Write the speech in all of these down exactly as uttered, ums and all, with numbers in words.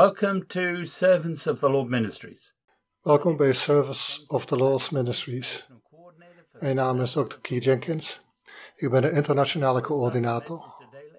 Welcome to Servants of the Lord Ministries. Welkom bij Service of the Lord Ministries. Mijn naam is dokter Keith Jenkins. Ik ben de internationale coördinator.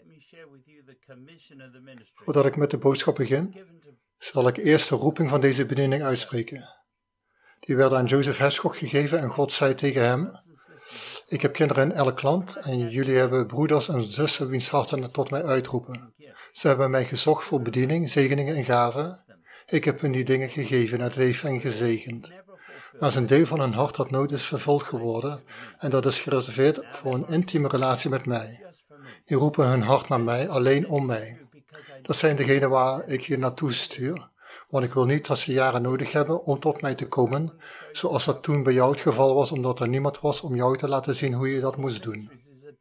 Voordat ik met de boodschap begin, zal ik eerst de roeping van deze bediening uitspreken. Die werd aan Joseph Hedgecock gegeven en God zei tegen hem: ik heb kinderen in elk land en jullie hebben broeders en zussen wiens harten tot mij uitroepen. Ze hebben mij gezocht voor bediening, zegeningen en gaven. Ik heb hun die dingen gegeven, het heeft hen gezegend. Maar is een deel van hun hart dat nooit is vervuld geworden en dat is gereserveerd voor een intieme relatie met mij. Die roepen hun hart naar mij, alleen om mij. Dat zijn degenen waar ik je naartoe stuur, want ik wil niet dat ze jaren nodig hebben om tot mij te komen, zoals dat toen bij jou het geval was, omdat er niemand was om jou te laten zien hoe je dat moest doen.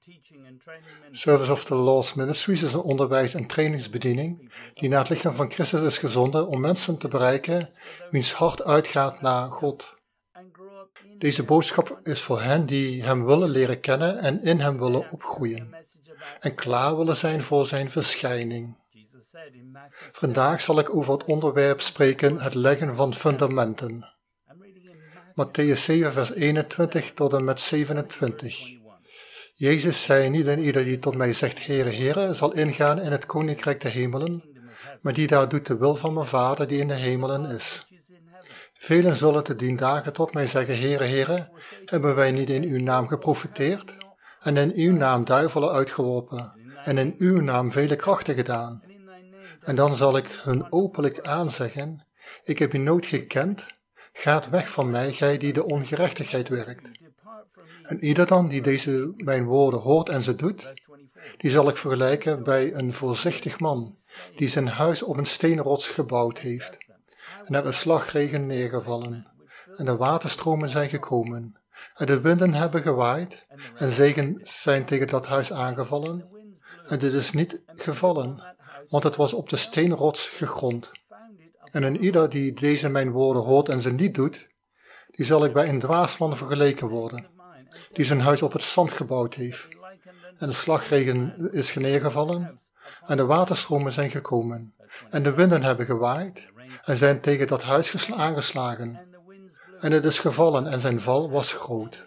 Service of the Lord Ministries is een onderwijs- en trainingsbediening die naar het lichaam van Christus is gezonden om mensen te bereiken wiens hart uitgaat naar God. Deze boodschap is voor hen die hem willen leren kennen en in hem willen opgroeien en klaar willen zijn voor zijn verschijning. Vandaag zal ik over het onderwerp spreken, het leggen van fundamenten. Mattheüs zeven vers eenentwintig tot en met zevenentwintig. Jezus zei: niet en ieder die tot mij zegt, Heere, Heere, zal ingaan in het koninkrijk der hemelen, maar die daar doet de wil van mijn Vader die in de hemelen is. Velen zullen te dien dagen tot mij zeggen, Heere, Heere, hebben wij niet in uw naam geprofeteerd en in uw naam duivelen uitgeworpen en in uw naam vele krachten gedaan? En dan zal ik hun openlijk aanzeggen, ik heb u nooit gekend, gaat weg van mij, gij die de ongerechtigheid werkt. En ieder dan die deze mijn woorden hoort en ze doet, die zal ik vergelijken bij een voorzichtig man, die zijn huis op een steenrots gebouwd heeft. En er is slagregen neergevallen, en de waterstromen zijn gekomen, en de winden hebben gewaaid, en zegen zijn tegen dat huis aangevallen, en dit is niet gevallen, want het was op de steenrots gegrond. En een ieder die deze mijn woorden hoort en ze niet doet, die zal ik bij een dwaasman vergeleken worden, die zijn huis op het zand gebouwd heeft. En de slagregen is neergevallen, en de waterstromen zijn gekomen, en de winden hebben gewaaid, en zijn tegen dat huis aangeslagen. En het is gevallen, en zijn val was groot.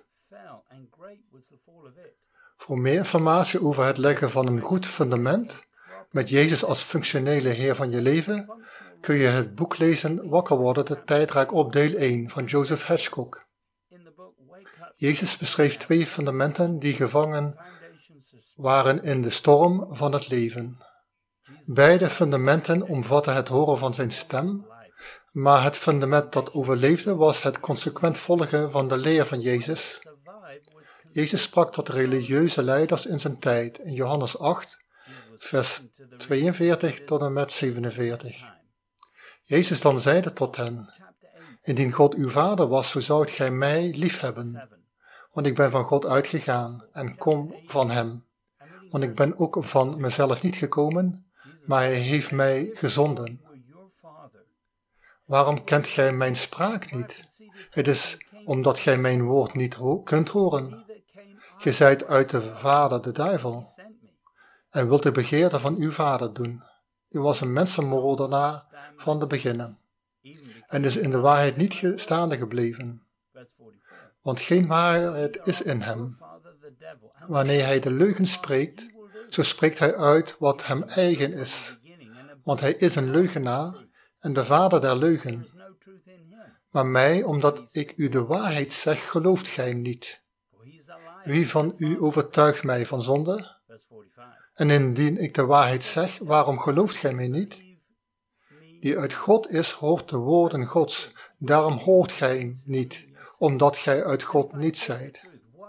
Voor meer informatie over het leggen van een goed fundament, met Jezus als functionele Heer van je leven, kun je het boek lezen Wakker worden, de tijd raakt op, deel één van Joseph Hedgecock. Jezus beschreef twee fundamenten die gevangen waren in de storm van het leven. Beide fundamenten omvatten het horen van zijn stem, maar het fundament dat overleefde was het consequent volgen van de leer van Jezus. Jezus sprak tot de religieuze leiders in zijn tijd in Johannes acht, vers tweeënveertig tot en met zevenenveertig. Jezus dan zeide tot hen: indien God uw vader was, zo zoudt gij mij liefhebben, want ik ben van God uitgegaan en kom van hem. Want ik ben ook van mezelf niet gekomen, maar hij heeft mij gezonden. Waarom kent gij mijn spraak niet? Het is omdat gij mijn woord niet ho- kunt horen. Gij zijt uit de vader de duivel en wilt de begeerte van uw vader doen. U was een mensenmoordenaar van de beginnen en is in de waarheid niet staande gebleven. Want geen waarheid is in hem. Wanneer hij de leugen spreekt, zo spreekt hij uit wat hem eigen is. Want hij is een leugenaar en de vader der leugen. Maar mij, omdat ik u de waarheid zeg, gelooft gij niet. Wie van u overtuigt mij van zonde? En indien ik de waarheid zeg, waarom gelooft gij mij niet? Die uit God is, hoort de woorden Gods. Daarom hoort gij niet, omdat gij uit God niet zijt.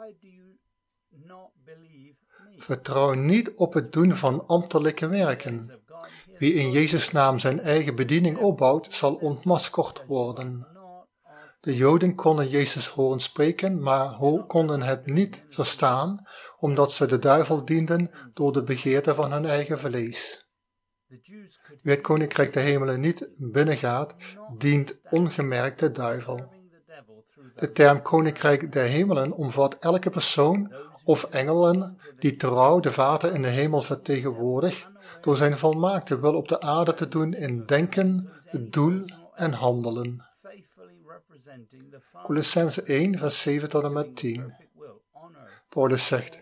Vertrouw niet op het doen van ambtelijke werken. Wie in Jezus' naam zijn eigen bediening opbouwt, zal ontmaskerd worden. De Joden konden Jezus horen spreken, maar konden het niet verstaan, omdat ze de duivel dienden door de begeerte van hun eigen vlees. Wie het koninkrijk der hemelen niet binnengaat, dient ongemerkt de duivel. De term koninkrijk der hemelen omvat elke persoon of engelen die trouw de Vader in de hemel vertegenwoordigt door zijn volmaakte wil op de aarde te doen in denken, doel en handelen. Colossenzen één, vers zeven tot en met tien. Paulus zegt: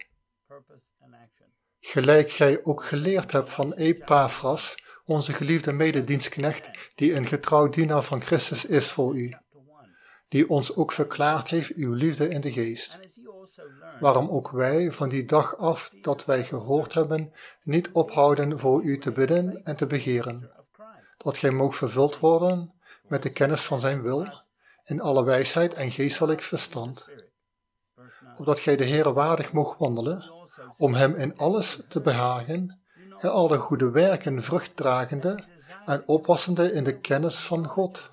gelijk gij ook geleerd hebt van Epaphras, onze geliefde mededienstknecht, die een getrouw dienaar van Christus is voor u, die ons ook verklaard heeft uw liefde in de geest. Waarom ook wij van die dag af dat wij gehoord hebben, niet ophouden voor u te bidden en te begeren, dat gij moogt vervuld worden met de kennis van zijn wil, in alle wijsheid en geestelijk verstand, opdat gij de Heere waardig moogt wandelen, om hem in alles te behagen, en alle goede werken vrucht dragende en opwassende in de kennis van God.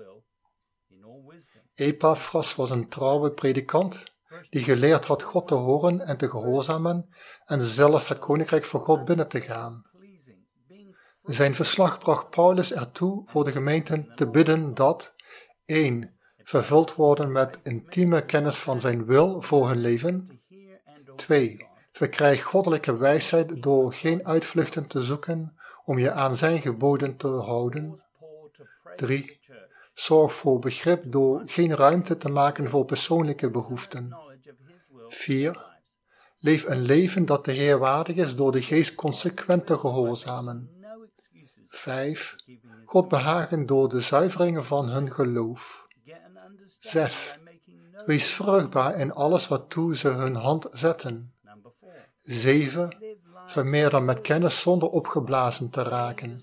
Epaphras was een trouwe predikant, die geleerd had God te horen en te gehoorzamen en zelf het koninkrijk van God binnen te gaan. Zijn verslag bracht Paulus ertoe voor de gemeenten te bidden dat één vervuld worden met intieme kennis van zijn wil voor hun leven. twee Verkrijg goddelijke wijsheid door geen uitvluchten te zoeken om je aan zijn geboden te houden. drie Zorg voor begrip door geen ruimte te maken voor persoonlijke behoeften. vier Leef een leven dat de Heer waardig is door de geest consequent te gehoorzamen. vijf God behagen door de zuivering van hun geloof. zes Wees vruchtbaar in alles waartoe ze hun hand zetten. zeven Vermeerder met kennis zonder opgeblazen te raken.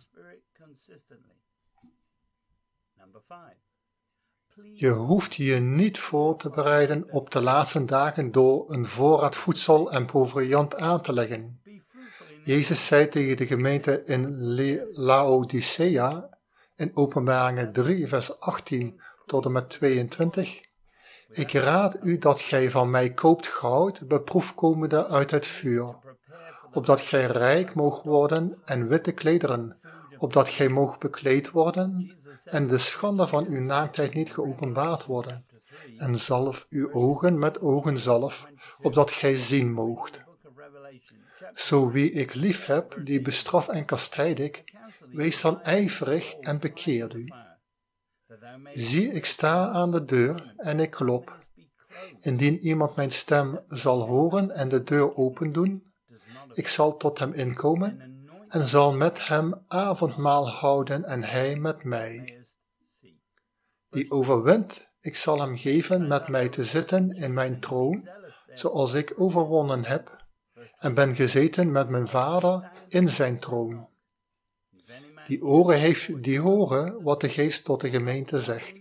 Je hoeft je niet voor te bereiden op de laatste dagen door een voorraad voedsel en proviand aan te leggen. Jezus zei tegen de gemeente in Laodicea in Openbaringen drie vers achttien tot en met tweeëntwintig: ik raad u dat gij van mij koopt goud, beproefd komende uit het vuur, opdat gij rijk moogt worden en witte klederen, opdat gij moogt bekleed worden en de schande van uw naaktheid niet geopenbaard worden, en zalf uw ogen met ogenzalf, opdat gij zien moogt. Zo wie ik lief heb, die bestraf en kastijd ik, wees dan ijverig en bekeer u. Zie, ik sta aan de deur en ik klop. Indien iemand mijn stem zal horen en de deur opendoen, ik zal tot hem inkomen en zal met hem avondmaal houden en hij met mij. Die overwint, ik zal hem geven met mij te zitten in mijn troon, zoals ik overwonnen heb, en ben gezeten met mijn Vader in zijn troon. Die oren heeft, die horen wat de Geest tot de gemeente zegt.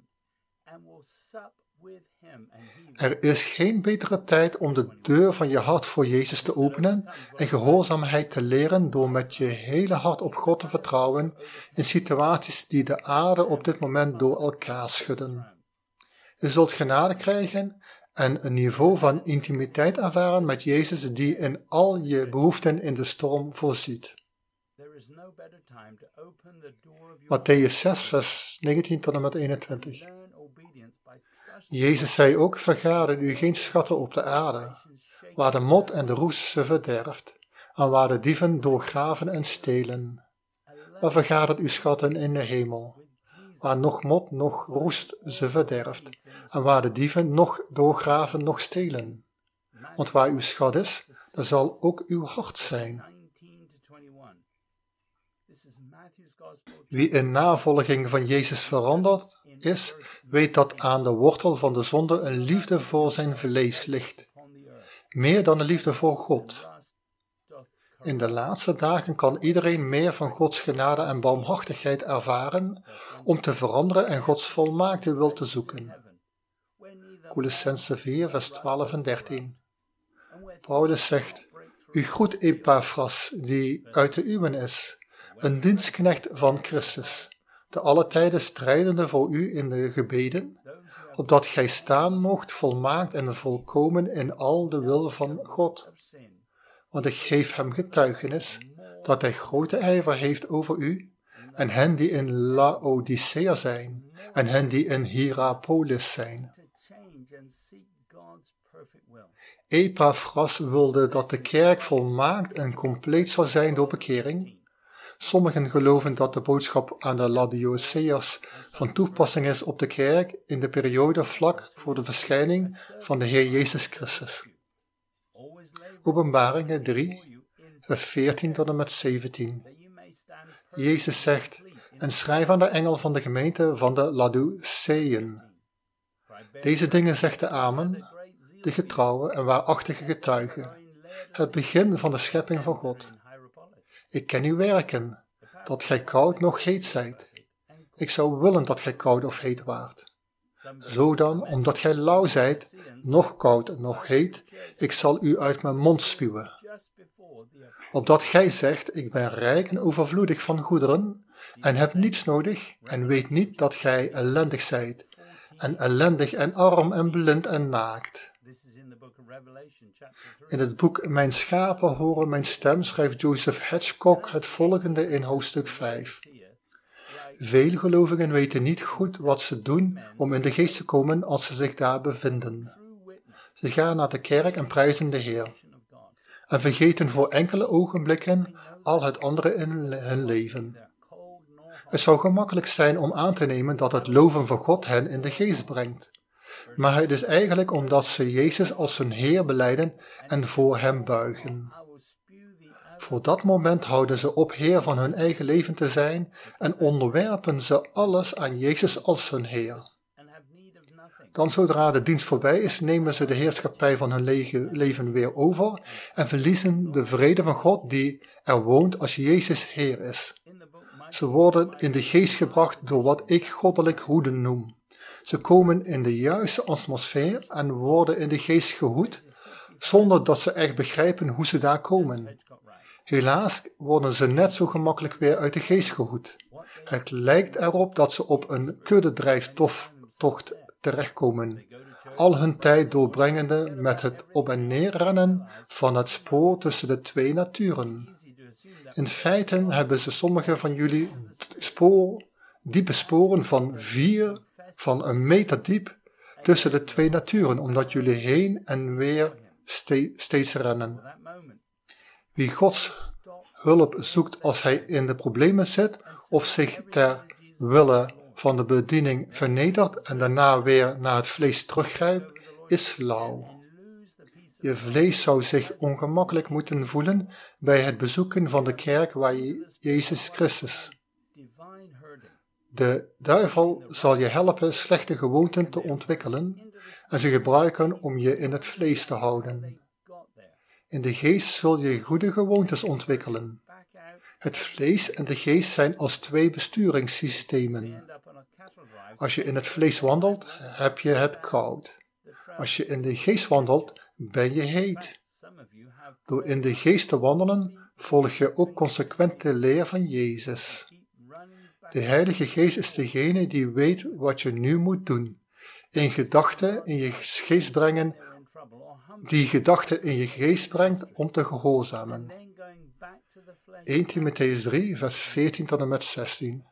Er is geen betere tijd om de deur van je hart voor Jezus te openen en gehoorzaamheid te leren door met je hele hart op God te vertrouwen in situaties die de aarde op dit moment door elkaar schudden. Je zult genade krijgen en een niveau van intimiteit ervaren met Jezus die in al je behoeften in de storm voorziet. Mattheüs zes, vers negentien tot en met eenentwintig. Jezus zei ook: vergaren u geen schatten op de aarde, waar de mot en de roest ze verderft, en waar de dieven doorgraven en stelen. Maar vergaart uw schatten in de hemel, waar nog mot nog roest ze verderft, en waar de dieven nog doorgraven nog stelen. Want waar uw schat is, daar zal ook uw hart zijn. Wie in navolging van Jezus veranderd is, weet dat aan de wortel van de zonde een liefde voor zijn vlees ligt, meer dan een liefde voor God. In de laatste dagen kan iedereen meer van Gods genade en barmhartigheid ervaren om te veranderen en Gods volmaakte wil te zoeken. Colossenzen vier, vers twaalf en dertien. Paulus zegt: u groet Epaphras, die uit de uwen is, een dienstknecht van Christus, te alle tijden strijdende voor u in de gebeden, opdat gij staan moogt volmaakt en volkomen in al de wil van God. Want ik geef hem getuigenis, dat hij grote ijver heeft over u, en hen die in Laodicea zijn, en hen die in Hierapolis zijn. Epaphras wilde dat de kerk volmaakt en compleet zou zijn door bekering. Sommigen geloven dat de boodschap aan de Laodiceërs van toepassing is op de kerk in de periode vlak voor de verschijning van de Heer Jezus Christus. Openbaringen drie, vers veertien tot en met zeventien. Jezus zegt, en schrijf aan de engel van de gemeente van de Laodiceën. Deze dingen zegt de Amen, de getrouwe en waarachtige getuige, het begin van de schepping van God. Ik ken uw werken, dat gij koud nog heet zijt. Ik zou willen dat gij koud of heet waart. Zo dan, omdat gij lauw zijt, nog koud nog heet, ik zal u uit mijn mond spuwen. Opdat gij zegt, ik ben rijk en overvloedig van goederen, en heb niets nodig, en weet niet dat gij ellendig zijt, en ellendig en arm en blind en naakt. In het boek Mijn schapen horen mijn stem schrijft Joseph Hitchcock het volgende in hoofdstuk vijf. Veel gelovigen weten niet goed wat ze doen om in de geest te komen als ze zich daar bevinden. Ze gaan naar de kerk en prijzen de Heer, en vergeten voor enkele ogenblikken al het andere in hun leven. Het zou gemakkelijk zijn om aan te nemen dat het loven van God hen in de geest brengt. Maar het is eigenlijk omdat ze Jezus als hun Heer belijden en voor hem buigen. Voor dat moment houden ze op Heer van hun eigen leven te zijn en onderwerpen ze alles aan Jezus als hun Heer. Dan zodra de dienst voorbij is, nemen ze de heerschappij van hun leven weer over en verliezen de vrede van God die er woont als Jezus Heer is. Ze worden in de geest gebracht door wat ik goddelijk hoeden noem. Ze komen in de juiste atmosfeer en worden in de geest gehoed, zonder dat ze echt begrijpen hoe ze daar komen. Helaas worden ze net zo gemakkelijk weer uit de geest gehoed. Het lijkt erop dat ze op een kuddedrijftocht terechtkomen, al hun tijd doorbrengende met het op- en neerrennen van het spoor tussen de twee naturen. In feite hebben ze sommige van jullie spoor, diepe sporen van vier, van een meter diep, tussen de twee naturen, omdat jullie heen en weer ste- steeds rennen. Wie Gods hulp zoekt als hij in de problemen zit, of zich ter wille van de bediening vernedert en daarna weer naar het vlees teruggrijpt, is lauw. Je vlees zou zich ongemakkelijk moeten voelen bij het bezoeken van de kerk waar je Jezus Christus. De duivel zal je helpen slechte gewoonten te ontwikkelen en ze gebruiken om je in het vlees te houden. In de geest zul je goede gewoontes ontwikkelen. Het vlees en de geest zijn als twee besturingssystemen. Als je in het vlees wandelt, heb je het koud. Als je in de geest wandelt, ben je heet. Door in de geest te wandelen, volg je ook consequent de leer van Jezus. De Heilige Geest is degene die weet wat je nu moet doen. In gedachten in je geest brengen, die gedachten in je geest brengt om te gehoorzamen. Eerste Timotheüs drie, vers veertien tot en met zestien.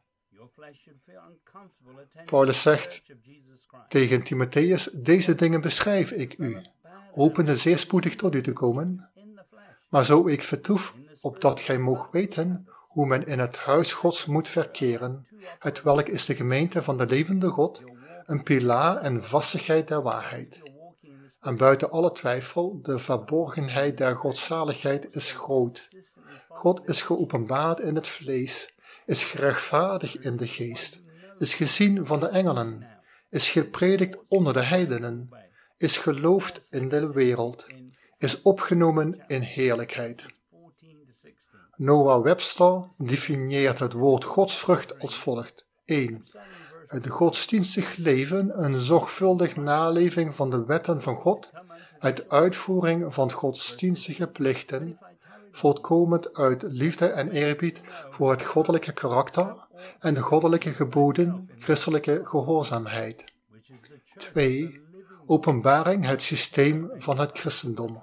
Paulus zegt tegen Timotheus, deze dingen beschrijf ik u, hopende zeer spoedig tot u te komen. Maar zo ik vertoef, opdat gij moogt weten hoe men in het huis Gods moet verkeren, het welk is de gemeente van de levende God, een pilaar en vastigheid der waarheid. En buiten alle twijfel, de verborgenheid der godzaligheid is groot. God is geopenbaard in het vlees, is gerechtvaardigd in de geest, is gezien van de engelen, is gepredikt onder de heidenen, is geloofd in de wereld, is opgenomen in heerlijkheid. Noah Webster definieert het woord godsvrucht als volgt. één. Het godsdienstig leven, een zorgvuldig naleving van de wetten van God, uit uitvoering van godsdienstige plichten, voortkomend uit liefde en eerbied voor het goddelijke karakter en de goddelijke geboden, christelijke gehoorzaamheid. twee. Openbaring, het systeem van het christendom.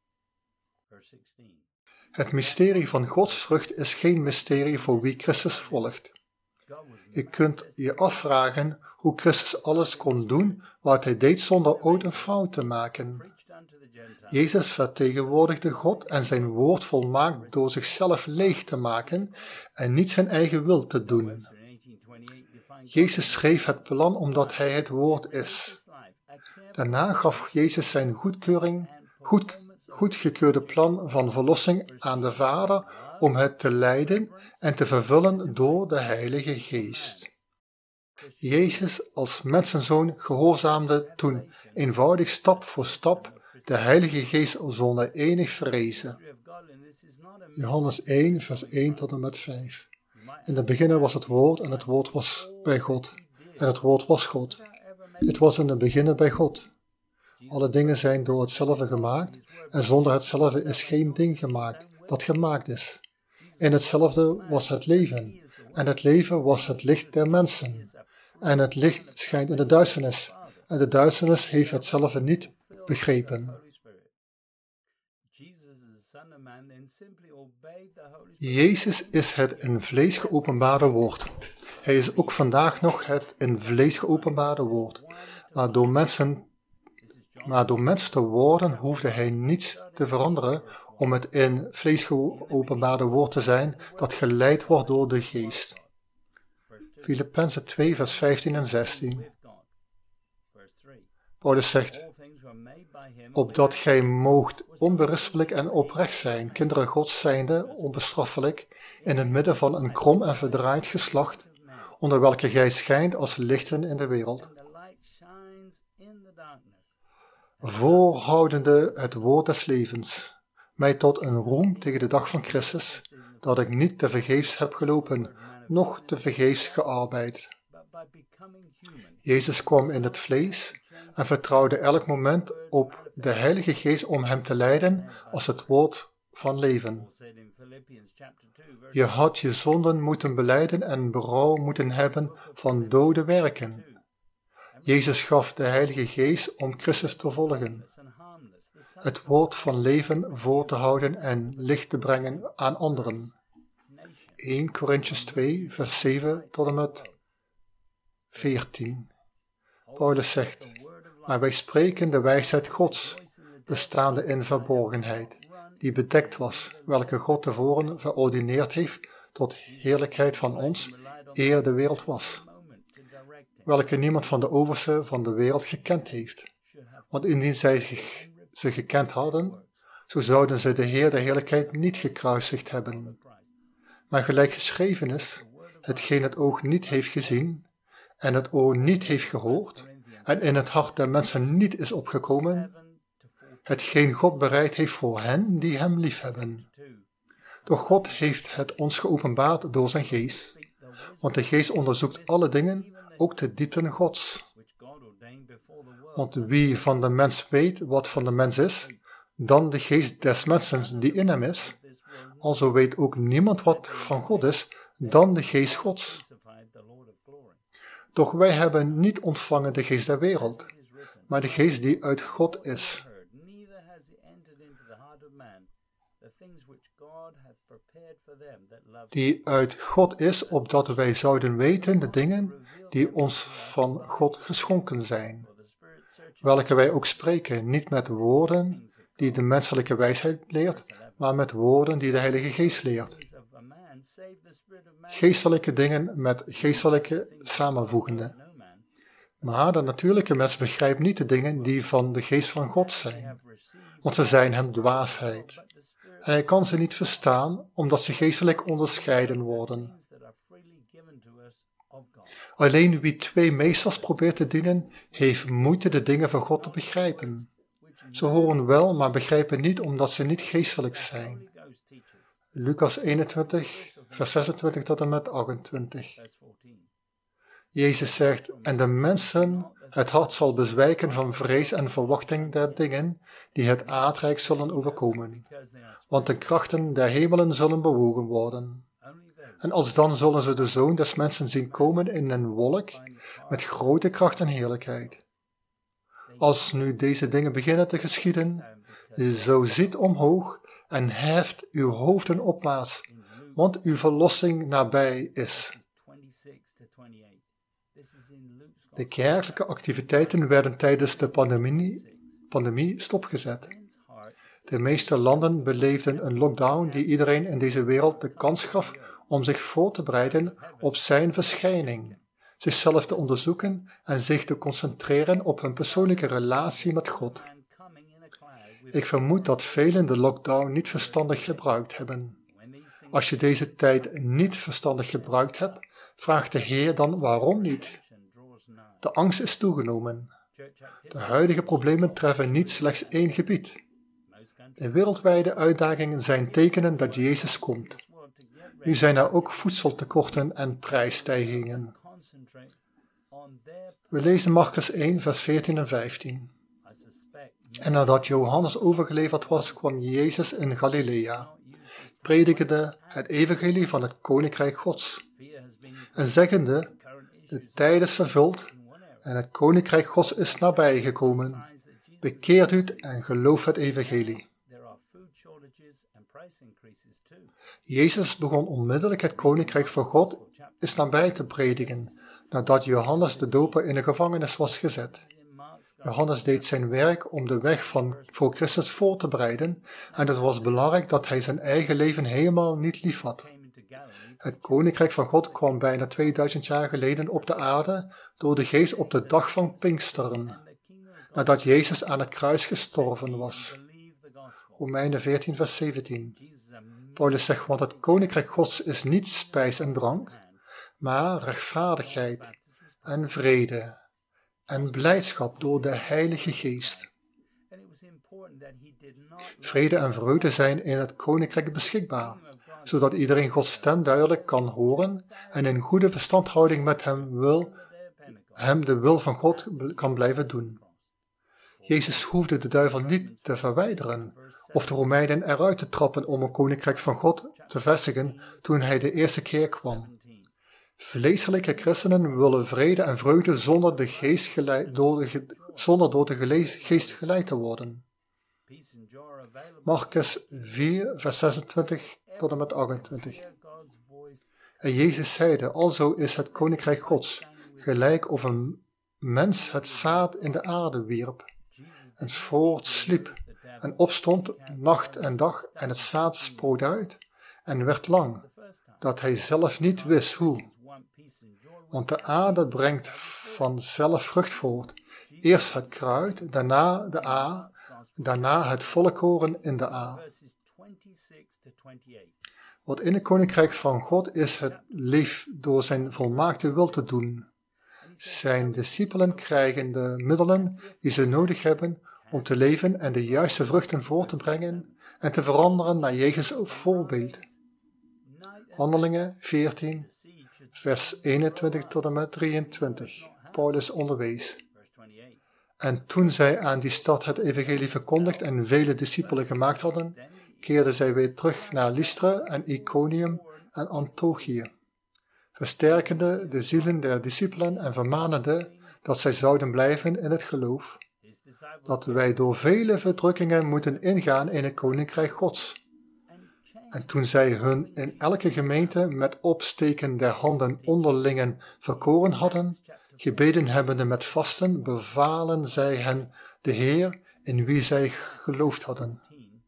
Het mysterie van godsvrucht is geen mysterie voor wie Christus volgt. Je kunt je afvragen hoe Christus alles kon doen wat hij deed zonder ooit een fout te maken. Jezus vertegenwoordigde God en zijn woord volmaakt door zichzelf leeg te maken en niet zijn eigen wil te doen. Jezus schreef het plan omdat hij het woord is. Daarna gaf Jezus zijn goedkeuring, goed, goedgekeurde plan van verlossing aan de Vader om het te leiden en te vervullen door de Heilige Geest. Jezus als mensenzoon gehoorzaamde toen eenvoudig stap voor stap de Heilige Geest zonder enig vrezen. Johannes één, vers één tot en met vijf. In het begin was het woord en het woord was bij God. En het woord was God. Dit was in het begin bij God. Alle dingen zijn door hetzelfde gemaakt en zonder hetzelfde is geen ding gemaakt dat gemaakt is. In hetzelfde was het leven en het leven was het licht der mensen. En het licht schijnt in de duisternis en de duisternis heeft hetzelfde niet begrepen. Jezus is het in vlees geopenbaarde woord. Hij is ook vandaag nog het in vlees geopenbaarde woord. Maar door mensen, maar door mens te worden hoefde hij niets te veranderen om het in vlees geopenbaarde woord te zijn dat geleid wordt door de geest. Filippenzen twee, vers vijftien en zestien. Paulus zegt, opdat gij moogt onberispelijk en oprecht zijn, kinderen Gods zijnde, onbestraffelijk, in het midden van een krom en verdraaid geslacht, onder welke gij schijnt als lichten in de wereld. Voorhoudende het woord des levens, mij tot een roem tegen de dag van Christus, dat ik niet tevergeefs heb gelopen, noch tevergeefs gearbeid. Jezus kwam in het vlees en vertrouwde elk moment op de Heilige Geest om hem te leiden als het woord van leven. Je had je zonden moeten belijden en berouw moeten hebben van dode werken. Jezus gaf de Heilige Geest om Christus te volgen, het woord van leven voor te houden en licht te brengen aan anderen. eerste Korintiërs twee, vers zeven tot en met veertien. Paulus zegt, maar wij spreken de wijsheid Gods, bestaande in verborgenheid, die bedekt was, welke God tevoren verordineerd heeft tot heerlijkheid van ons, eer de wereld was, welke niemand van de oversten van de wereld gekend heeft. Want indien zij ze gekend hadden, zo zouden ze de Heer de heerlijkheid niet gekruisigd hebben. Maar gelijk geschreven is, hetgeen het oog niet heeft gezien, en het oor niet heeft gehoord, en in het hart der mensen niet is opgekomen, hetgeen God bereid heeft voor hen die hem liefhebben. Doch God heeft het ons geopenbaard door zijn geest, want de geest onderzoekt alle dingen, ook de diepten Gods. Want wie van de mens weet wat van de mens is, dan de geest des mensen die in hem is, alzo weet ook niemand wat van God is, dan de geest Gods. Doch wij hebben niet ontvangen de geest der wereld, maar de geest die uit God is. Die uit God is, opdat wij zouden weten de dingen die ons van God geschonken zijn, welke wij ook spreken, niet met woorden die de menselijke wijsheid leert, maar met woorden die de Heilige Geest leert. Geestelijke dingen met geestelijke samenvoegende. Maar de natuurlijke mens begrijpt niet de dingen die van de geest van God zijn, want ze zijn hem dwaasheid. En hij kan ze niet verstaan, omdat ze geestelijk onderscheiden worden. Alleen wie twee meesters probeert te dienen, heeft moeite de dingen van God te begrijpen. Ze horen wel, maar begrijpen niet, omdat ze niet geestelijk zijn. Lucas eenentwintig, vers zesentwintig tot en met achtentwintig. Jezus zegt, en de mensen het hart zal bezwijken van vrees en verwachting der dingen, die het aardrijk zullen overkomen. Want de krachten der hemelen zullen bewogen worden. En alsdan zullen ze de Zoon des mensen zien komen in een wolk, met grote kracht en heerlijkheid. Als nu deze dingen beginnen te geschieden, zo ziet omhoog en heft uw hoofden opwaarts, want uw verlossing nabij is. De kerkelijke activiteiten werden tijdens de pandemie, pandemie stopgezet. De meeste landen beleefden een lockdown die iedereen in deze wereld de kans gaf om zich voor te bereiden op zijn verschijning, zichzelf te onderzoeken en zich te concentreren op hun persoonlijke relatie met God. Ik vermoed dat velen de lockdown niet verstandig gebruikt hebben. Als je deze tijd niet verstandig gebruikt hebt, vraagt de Heer dan waarom niet? De angst is toegenomen. De huidige problemen treffen niet slechts één gebied. De wereldwijde uitdagingen zijn tekenen dat Jezus komt. Nu zijn er ook voedseltekorten en prijsstijgingen. We lezen Marcus één, vers veertien en vijftien. En nadat Johannes overgeleverd was, kwam Jezus in Galilea, predikende het evangelie van het koninkrijk Gods, en zeggende, de tijd is vervuld en het koninkrijk Gods is nabijgekomen. Bekeert u en geloof het evangelie. Jezus begon onmiddellijk het koninkrijk van God is nabij te prediken, nadat Johannes de doper in de gevangenis was gezet. Johannes deed zijn werk om de weg van, voor Christus voor te bereiden en het was belangrijk dat hij zijn eigen leven helemaal niet lief had. Het koninkrijk van God kwam bijna tweeduizend jaar geleden op de aarde door de geest op de dag van Pinksteren, nadat Jezus aan het kruis gestorven was. Romeinen veertien, vers zeventien. Paulus zegt, want het koninkrijk Gods is niet spijs en drank, maar rechtvaardigheid en vrede en blijdschap door de Heilige Geest. Vrede en vreugde zijn in het koninkrijk beschikbaar, zodat iedereen Gods stem duidelijk kan horen en in goede verstandhouding met hem, wil, hem de wil van God kan blijven doen. Jezus hoefde de duivel niet te verwijderen of de Romeinen eruit te trappen om een koninkrijk van God te vestigen toen hij de eerste keer kwam. Vleeselijke christenen willen vrede en vreugde zonder, de geest geleid, door, de, zonder door de geleid, geest geleid te worden. Marcus vier, vers zesentwintig tot en met achtentwintig. En Jezus zeide, alzo is het koninkrijk Gods, gelijk of een mens het zaad in de aarde wierp, en voortsliep, en opstond nacht en dag, en het zaad sproot uit, en werd lang, dat hij zelf niet wist hoe. Want de aarde brengt vanzelf vrucht voort, eerst het kruid, daarna de a, daarna het volle koren in de a. Wat in het koninkrijk van God is het lief door zijn volmaakte wil te doen. Zijn discipelen krijgen de middelen die ze nodig hebben om te leven en de juiste vruchten voort te brengen en te veranderen naar Jezus' voorbeeld. Handelingen veertien, vers eenentwintig tot en met drieëntwintig. Paulus onderwees. En toen zij aan die stad het evangelie verkondigd en vele discipelen gemaakt hadden, keerden zij weer terug naar Lystra en Iconium en Antiochië, versterkende de zielen der discipelen en vermanende dat zij zouden blijven in het geloof, dat wij door vele verdrukkingen moeten ingaan in het koninkrijk Gods. En toen zij hun in elke gemeente met opsteken der handen onderlingen verkoren hadden, gebeden hebbende met vasten, bevalen zij hen de Heer in wie zij geloofd hadden.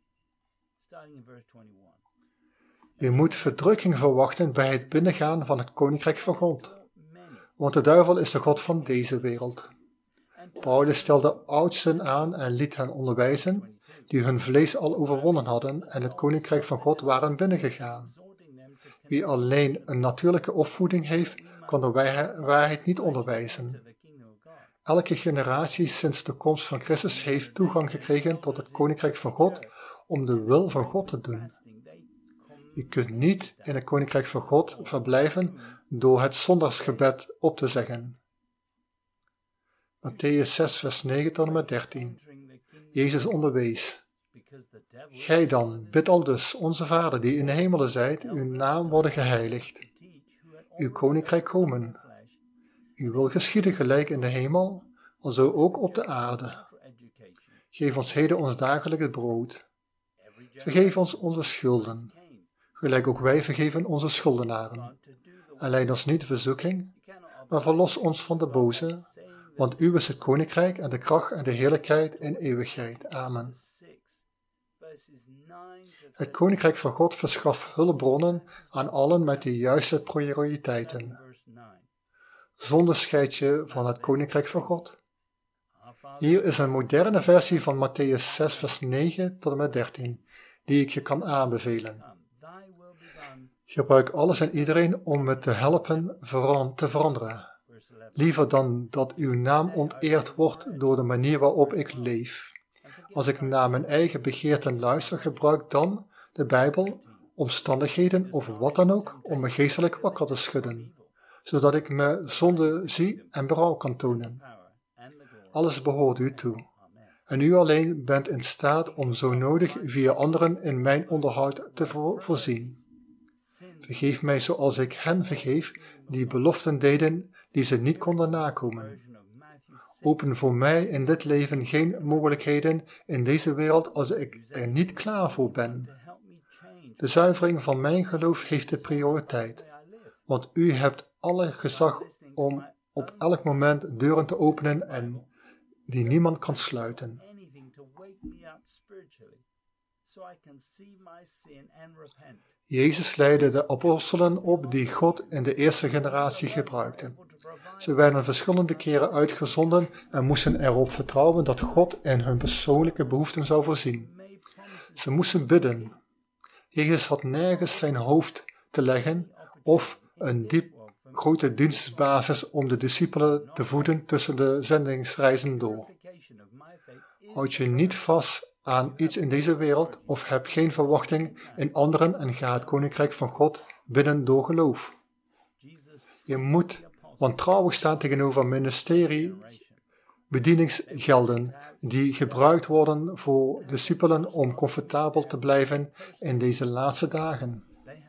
Je moet verdrukking verwachten bij het binnengaan van het koninkrijk van God, want de duivel is de god van deze wereld. Paulus stelde oudsten aan en liet hen onderwijzen, die hun vlees al overwonnen hadden en het koninkrijk van God waren binnengegaan. Wie alleen een natuurlijke opvoeding heeft, kan de waarheid niet onderwijzen. Elke generatie sinds de komst van Christus heeft toegang gekregen tot het koninkrijk van God om de wil van God te doen. Je kunt niet in het koninkrijk van God verblijven door het zondagsgebed op te zeggen. Mattheüs zes, vers negen tot en met dertien. Jezus onderwees. Gij dan, bid aldus, onze Vader die in de hemelen zijt, uw naam worden geheiligd. Uw koninkrijk komen. Uw wil geschieden gelijk in de hemel, alzo ook op de aarde. Geef ons heden ons dagelijks brood. Vergeef ons onze schulden, gelijk ook wij vergeven onze schuldenaren. En leid ons niet in verzoeking, maar verlos ons van de boze, want uw is het koninkrijk en de kracht en de heerlijkheid in eeuwigheid. Amen. Het Koninkrijk van God verschaft hulpbronnen aan allen met de juiste prioriteiten. Zonde scheidt je van het Koninkrijk van God. Hier is een moderne versie van Mattheüs zes vers negen tot en met dertien, die ik je kan aanbevelen. Gebruik alles en iedereen om me te helpen te veranderen. Liever dan dat uw naam onteerd wordt door de manier waarop ik leef. Als ik naar mijn eigen begeerten luister, gebruik dan de Bijbel, omstandigheden of wat dan ook om me geestelijk wakker te schudden, zodat ik me zonde zie en berouw kan tonen. Alles behoort u toe. En u alleen bent in staat om zo nodig via anderen in mijn onderhoud te vo- voorzien. Vergeef mij zoals ik hen vergeef die beloften deden die ze niet konden nakomen. Open voor mij in dit leven geen mogelijkheden in deze wereld als ik er niet klaar voor ben. De zuivering van mijn geloof heeft de prioriteit, want u hebt alle gezag om op elk moment deuren te openen en die niemand kan sluiten. Jezus leidde de apostelen op die God in de eerste generatie gebruikte. Ze werden verschillende keren uitgezonden en moesten erop vertrouwen dat God in hun persoonlijke behoeften zou voorzien. Ze moesten bidden. Jezus had nergens zijn hoofd te leggen of een diep grote dienstbasis om de discipelen te voeden tussen de zendingsreizen door. Houd je niet vast aan iets in deze wereld of heb geen verwachting in anderen en ga het Koninkrijk van God binnen door geloof. Je moet wantrouwig staan tegenover ministerie, bedieningsgelden die gebruikt worden voor discipelen om comfortabel te blijven in deze laatste dagen.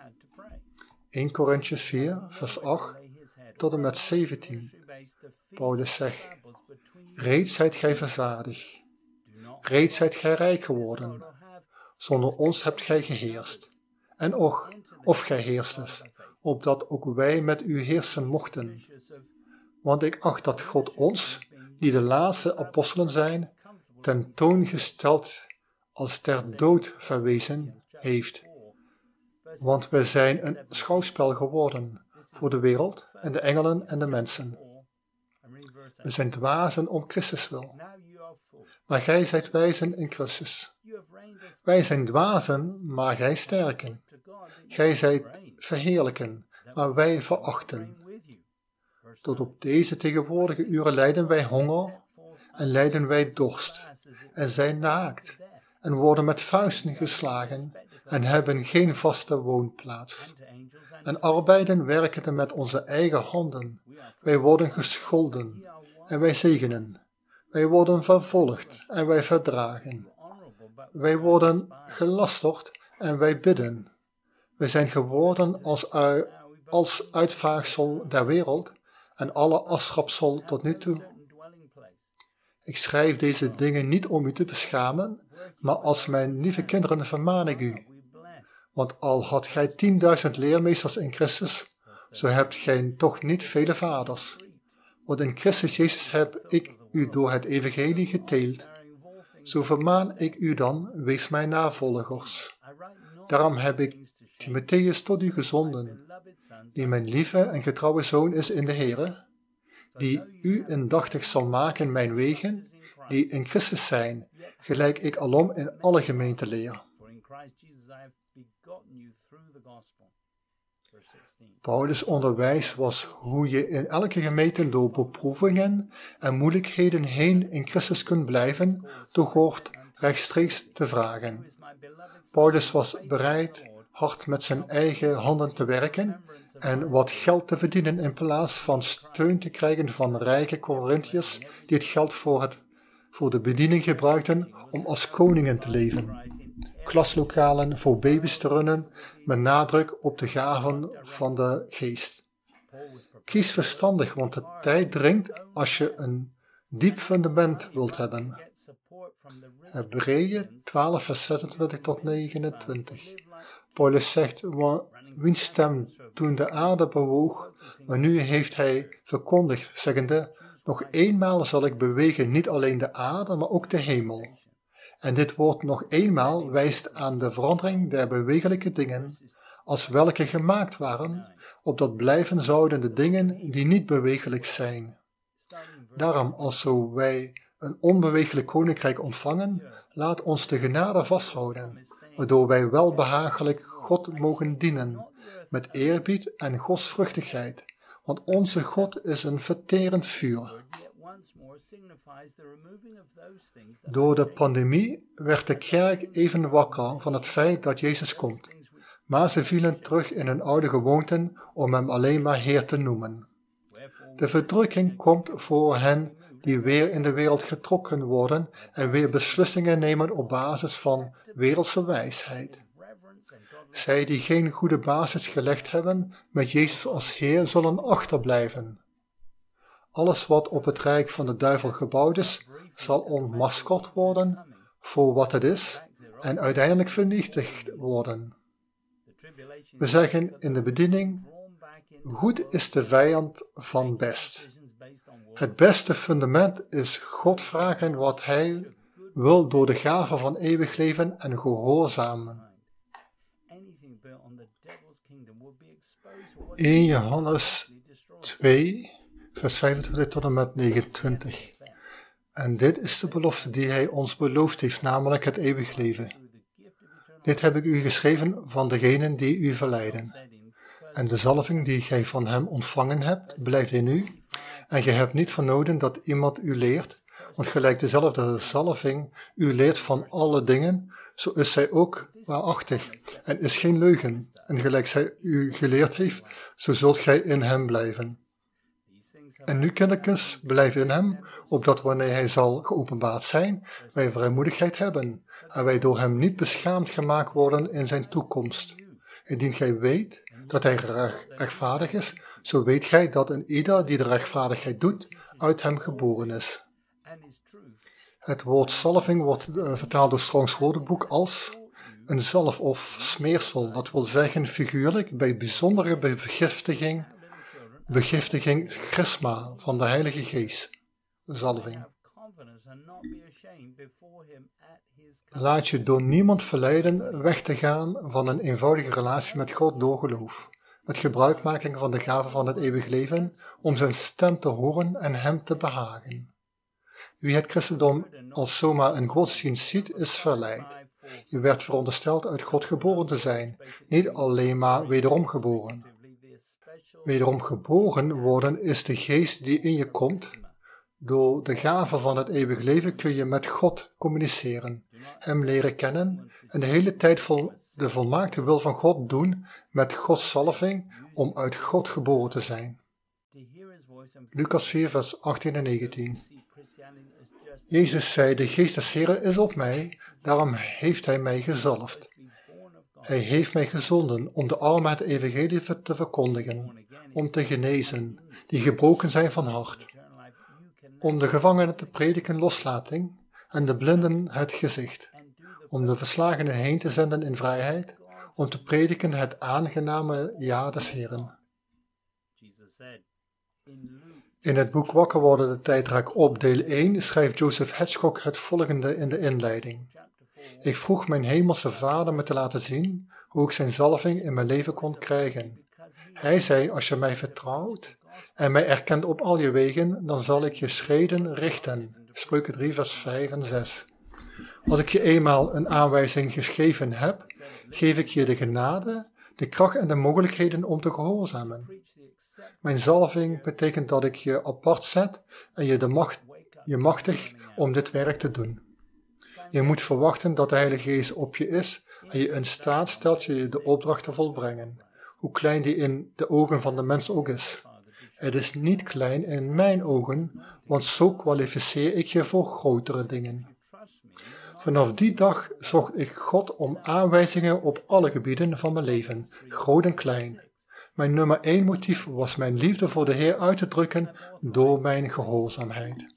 Eerste Korintiërs vier, vers acht tot en met zeventien. Paulus zegt, reeds zijt gij verzadigd, reeds zijt gij rijk geworden, zonder ons hebt gij geheerst. En och, of gij heerstes, opdat ook wij met u heersen mochten. Want ik acht dat God ons, die de laatste apostelen zijn, tentoongesteld als ter dood verwezen heeft. Want wij zijn een schouwspel geworden voor de wereld en de engelen en de mensen. We zijn dwazen om Christus wil. Maar gij zijt wijzen in Christus. Wij zijn dwazen, maar gij sterken. Gij zijt verheerlijken, maar wij verachten. Tot op deze tegenwoordige uren lijden wij honger en lijden wij dorst en zijn naakt en worden met vuisten geslagen en hebben geen vaste woonplaats. En arbeiden werkende met onze eigen handen. Wij worden gescholden en wij zegenen. Wij worden vervolgd en wij verdragen. Wij worden gelasterd en wij bidden. Wij zijn geworden als, ui, als uitvaagsel der wereld en alle afschapsel tot nu toe. Ik schrijf deze dingen niet om u te beschamen, maar als mijn lieve kinderen vermaan ik u. Want al had gij tienduizend leermeesters in Christus, zo hebt gij toch niet vele vaders. Want in Christus Jezus heb ik u door het evangelie geteeld. Zo vermaan ik u dan, wees mijn navolgers. Daarom heb ik Timotheus tot u gezonden, die mijn lieve en getrouwe zoon is in de Heere, die u indachtig zal maken mijn wegen, die in Christus zijn, gelijk ik alom in alle gemeenten leer. Paulus' onderwijs was hoe je in elke gemeente door beproevingen en moeilijkheden heen in Christus kunt blijven, door God rechtstreeks te vragen. Paulus was bereid hard met zijn eigen handen te werken en wat geld te verdienen in plaats van steun te krijgen van rijke Corinthiërs die het geld voor, het, voor de bediening gebruikten om als koningen te leven. Klaslokalen voor baby's te runnen met nadruk op de gaven van de geest. Kies verstandig, want de tijd dringt als je een diep fundament wilt hebben. Hebreeën twaalf vers zesentwintig tot negenentwintig. Paulus zegt, wiens stem toen de aarde bewoog, maar nu heeft hij verkondigd, zeggende, nog eenmaal zal ik bewegen niet alleen de aarde, maar ook de hemel. En dit woord nog eenmaal wijst aan de verandering der bewegelijke dingen, als welke gemaakt waren, opdat blijven zouden de dingen die niet bewegelijk zijn. Daarom, als zo wij een onbewegelijk koninkrijk ontvangen, laat ons de genade vasthouden, waardoor wij welbehagelijk God mogen dienen, met eerbied en godsvruchtigheid, want onze God is een verterend vuur. Door de pandemie werd de kerk even wakker van het feit dat Jezus komt, maar ze vielen terug in hun oude gewoonten om hem alleen maar Heer te noemen. De verdrukking komt voor hen die weer in de wereld getrokken worden en weer beslissingen nemen op basis van wereldse wijsheid. Zij die geen goede basis gelegd hebben met Jezus als Heer zullen achterblijven. Alles wat op het rijk van de duivel gebouwd is, zal ontmaskerd worden voor wat het is en uiteindelijk vernietigd worden. We zeggen in de bediening, goed is de vijand van best. Het beste fundament is God vragen wat Hij wil door de gave van eeuwig leven en gehoorzamen. eerste Johannes twee, vers vijfentwintig tot en met negenentwintig. En dit is de belofte die Hij ons beloofd heeft, namelijk het eeuwig leven. Dit heb ik u geschreven van degenen die u verleiden. En de zalving die gij van hem ontvangen hebt, blijft in u. En gij hebt niet vernoden dat iemand u leert, want gelijk dezelfde zalving u leert van alle dingen, zo is zij ook waarachtig en is geen leugen. En gelijk zij u geleerd heeft, zo zult gij in hem blijven. En nu, kindertjes, blijf in hem, opdat wanneer hij zal geopenbaard zijn, wij vrijmoedigheid hebben, en wij door hem niet beschaamd gemaakt worden in zijn toekomst. Indien gij weet dat hij rechtvaardig is, zo weet gij dat een ieder die de rechtvaardigheid doet, uit hem geboren is. Het woord zalving wordt uh, vertaald door Strongs woordenboek als een zalf of smeersel, dat wil zeggen figuurlijk bij bijzondere begiftiging, begiftiging chrisma van de Heilige Geest, zalving. Laat je door niemand verleiden weg te gaan van een eenvoudige relatie met God door geloof, met gebruikmaking van de gave van het eeuwig leven, om zijn stem te horen en hem te behagen. Wie het christendom als zomaar een godsdienst ziet, is verleid. Je werd verondersteld uit God geboren te zijn, niet alleen maar wederom geboren. Wederom geboren worden is de geest die in je komt. Door de gave van het eeuwig leven kun je met God communiceren, hem leren kennen en de hele tijd vol de volmaakte wil van God doen met Gods zalving om uit God geboren te zijn. Lucas vier, vers achttien en negentien. Jezus zei, de geest des Heren is op mij, daarom heeft hij mij gezalfd. Hij heeft mij gezonden om de armen het evangelie te verkondigen, om te genezen, die gebroken zijn van hart, om de gevangenen te prediken loslating en de blinden het gezicht, om de verslagenen heen te zenden in vrijheid, om te prediken het aangename ja des Heren. In het boek Wakker worden de tijd raakt op, deel één, schrijft Joseph Hedgecock het volgende in de inleiding. Ik vroeg mijn hemelse vader me te laten zien hoe ik zijn zalving in mijn leven kon krijgen. Hij zei, als je mij vertrouwt en mij erkent op al je wegen, dan zal ik je schreden richten. Spreuken drie, vers vijf en zes. Als ik je eenmaal een aanwijzing geschreven heb, geef ik je de genade, de kracht en de mogelijkheden om te gehoorzamen. Mijn zalving betekent dat ik je apart zet en je, de macht, je machtig om dit werk te doen. Je moet verwachten dat de Heilige Geest op je is en je in staat stelt je de opdracht te volbrengen, hoe klein die in de ogen van de mens ook is. Het is niet klein in mijn ogen, want zo kwalificeer ik je voor grotere dingen. Vanaf die dag zocht ik God om aanwijzingen op alle gebieden van mijn leven, groot en klein. Mijn nummer één motief was mijn liefde voor de Heer uit te drukken door mijn gehoorzaamheid.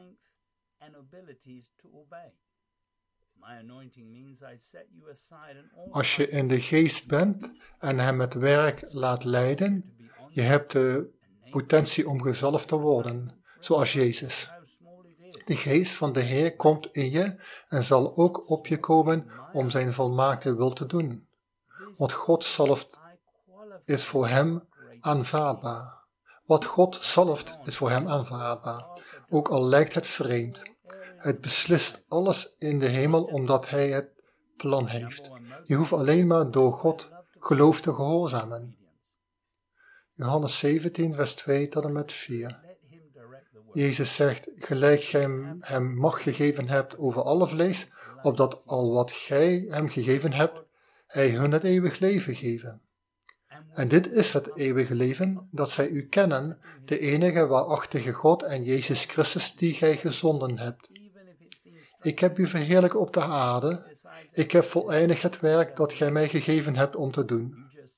Als je in de geest bent en hem het werk laat leiden, je hebt de potentie om gezalfd te worden, zoals Jezus. De geest van de Heer komt in je en zal ook op je komen om zijn volmaakte wil te doen. Want God zalft is voor hem aanvaardbaar. Wat God zalft is voor hem aanvaardbaar, ook al lijkt het vreemd. Het beslist alles in de hemel omdat hij het plan heeft. Je hoeft alleen maar door God geloof te gehoorzamen. Johannes zeventien, vers twee tot en met vier. Jezus zegt, gelijk gij hem macht gegeven hebt over alle vlees, opdat al wat gij hem gegeven hebt, hij hun het eeuwig leven geven. En dit is het eeuwige leven, dat zij u kennen, de enige waarachtige God en Jezus Christus die gij gezonden hebt. Ik heb u verheerlijkt op de aarde, ik heb voleindigd het werk dat gij mij gegeven hebt om te doen.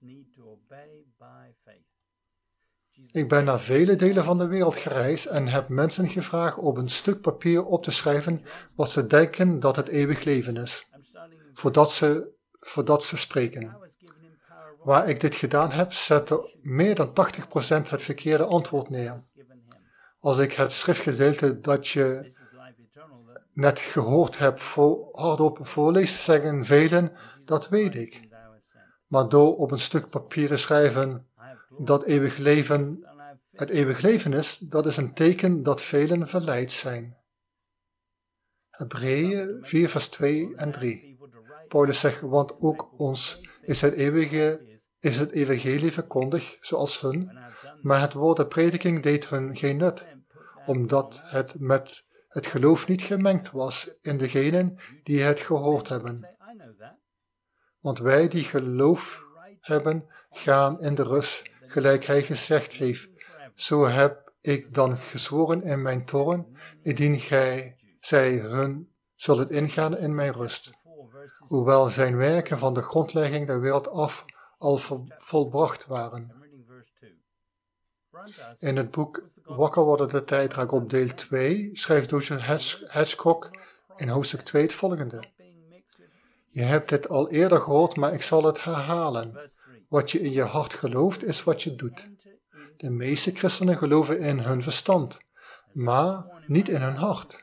Ik ben naar vele delen van de wereld gereisd en heb mensen gevraagd op een stuk papier op te schrijven wat ze denken dat het eeuwig leven is, voordat ze, voordat ze spreken. Waar ik dit gedaan heb, zette meer dan tachtig procent het verkeerde antwoord neer. Als ik het schriftgedeelte dat je net gehoord hebt voor, hardop voorlees, zeggen velen, dat weet ik. Maar door op een stuk papier te schrijven dat eeuwig leven het eeuwig leven is, dat is een teken dat velen verleid zijn. Hebreeën vier, vers twee en drie. Paulus zegt, want ook ons is het eeuwige is het evangelie verkondigd, zoals hun, maar het woord der prediking deed hun geen nut, omdat het met het geloof niet gemengd was in degenen die het gehoord hebben. Want wij die geloof hebben, gaan in de rust, gelijk hij gezegd heeft. Zo heb ik dan gezworen in mijn toorn, indien gij, zij hun, zullen ingaan in mijn rust. Hoewel zijn werken van de grondlegging der wereld af al volbracht waren. In het boek Wakker worden de tijdrak op deel twee schrijft Joseph Hitchcock in hoofdstuk twee het volgende. Je hebt het al eerder gehoord, maar ik zal het herhalen. Wat je in je hart gelooft, is wat je doet. De meeste christenen geloven in hun verstand, maar niet in hun hart.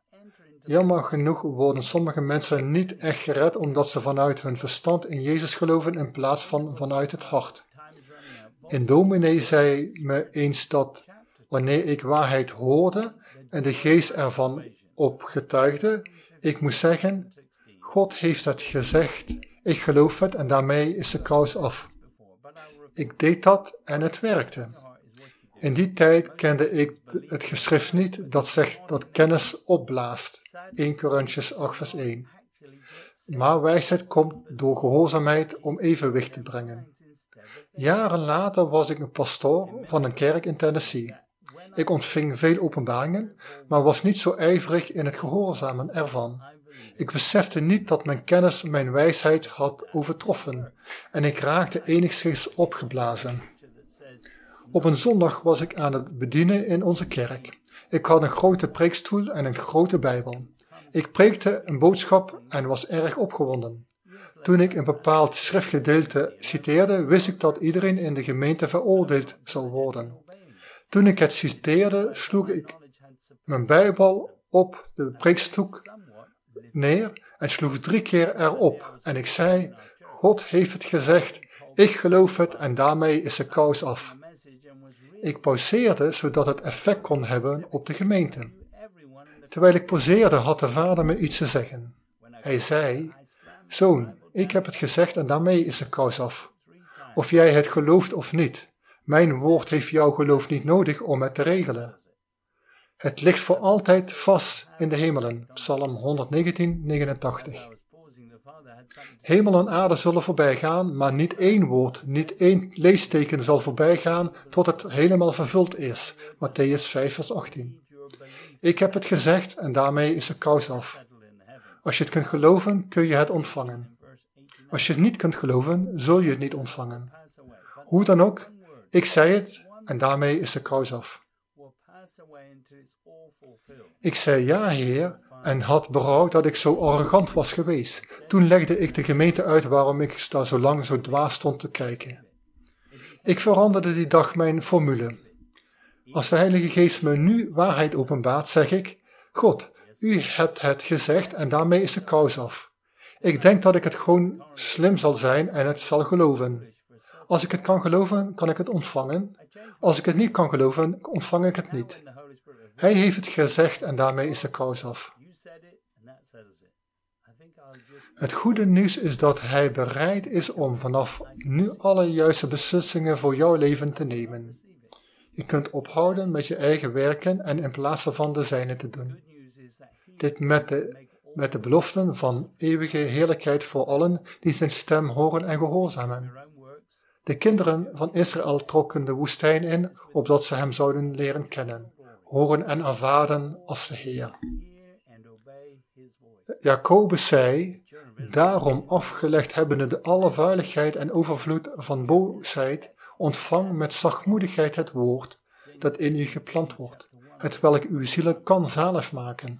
Jammer genoeg worden sommige mensen niet echt gered omdat ze vanuit hun verstand in Jezus geloven in plaats van vanuit het hart. Een dominee zei me eens dat wanneer ik waarheid hoorde en de geest ervan op getuigde, ik moest zeggen, God heeft het gezegd, ik geloof het en daarmee is de kous af. Ik deed dat en het werkte. In die tijd kende ik het geschrift niet dat zegt dat kennis opblaast. eerste Korintiërs acht vers één. Maar wijsheid komt door gehoorzaamheid om evenwicht te brengen. Jaren later was ik een pastoor van een kerk in Tennessee. Ik ontving veel openbaringen, maar was niet zo ijverig in het gehoorzamen ervan. Ik besefte niet dat mijn kennis mijn wijsheid had overtroffen en ik raakte enigszins opgeblazen. Op een zondag was ik aan het bedienen in onze kerk. Ik had een grote preekstoel en een grote Bijbel. Ik preekte een boodschap en was erg opgewonden. Toen ik een bepaald schriftgedeelte citeerde, wist ik dat iedereen in de gemeente veroordeeld zou worden. Toen ik het citeerde, sloeg ik mijn Bijbel op de preekstoel neer en sloeg drie keer erop. En ik zei, God heeft het gezegd, ik geloof het en daarmee is de kous af. Ik pauzeerde zodat het effect kon hebben op de gemeente. Terwijl ik pauzeerde had de vader me iets te zeggen. Hij zei, zoon, ik heb het gezegd en daarmee is de kous af. Of jij het gelooft of niet, mijn woord heeft jouw geloof niet nodig om het te regelen. Het ligt voor altijd vast in de hemelen. Psalm honderdnegentien, negenentachtig. Hemel en aarde zullen voorbij gaan, maar niet één woord, niet één leesteken zal voorbij gaan tot het helemaal vervuld is. Matthäus vijf, vers achttien. Ik heb het gezegd en daarmee is de kous af. Als je het kunt geloven, kun je het ontvangen. Als je het niet kunt geloven, zul je het niet ontvangen. Hoe dan ook, ik zei het en daarmee is de kous af. Ik zei ja, Heer, en had berouw dat ik zo arrogant was geweest. Toen legde ik de gemeente uit waarom ik daar zo lang zo dwaas stond te kijken. Ik veranderde die dag mijn formule. Als de Heilige Geest me nu waarheid openbaart, zeg ik, God, u hebt het gezegd en daarmee is de kous af. Ik denk dat ik het gewoon slim zal zijn en het zal geloven. Als ik het kan geloven, kan ik het ontvangen. Als ik het niet kan geloven, ontvang ik het niet. Hij heeft het gezegd en daarmee is de kous af. Het goede nieuws is dat hij bereid is om vanaf nu alle juiste beslissingen voor jouw leven te nemen. Je kunt ophouden met je eigen werken en in plaats daarvan de zijne te doen. Dit met de, met de beloften van eeuwige heerlijkheid voor allen die zijn stem horen en gehoorzamen. De kinderen van Israël trokken de woestijn in, opdat ze hem zouden leren kennen, horen en aanvaarden als de Heer. Jacobus zei, daarom afgelegd hebbende de alle vuiligheid en overvloed van boosheid, ontvang met zachtmoedigheid het woord dat in u geplant wordt, het welk uw zielen kan zalig maken.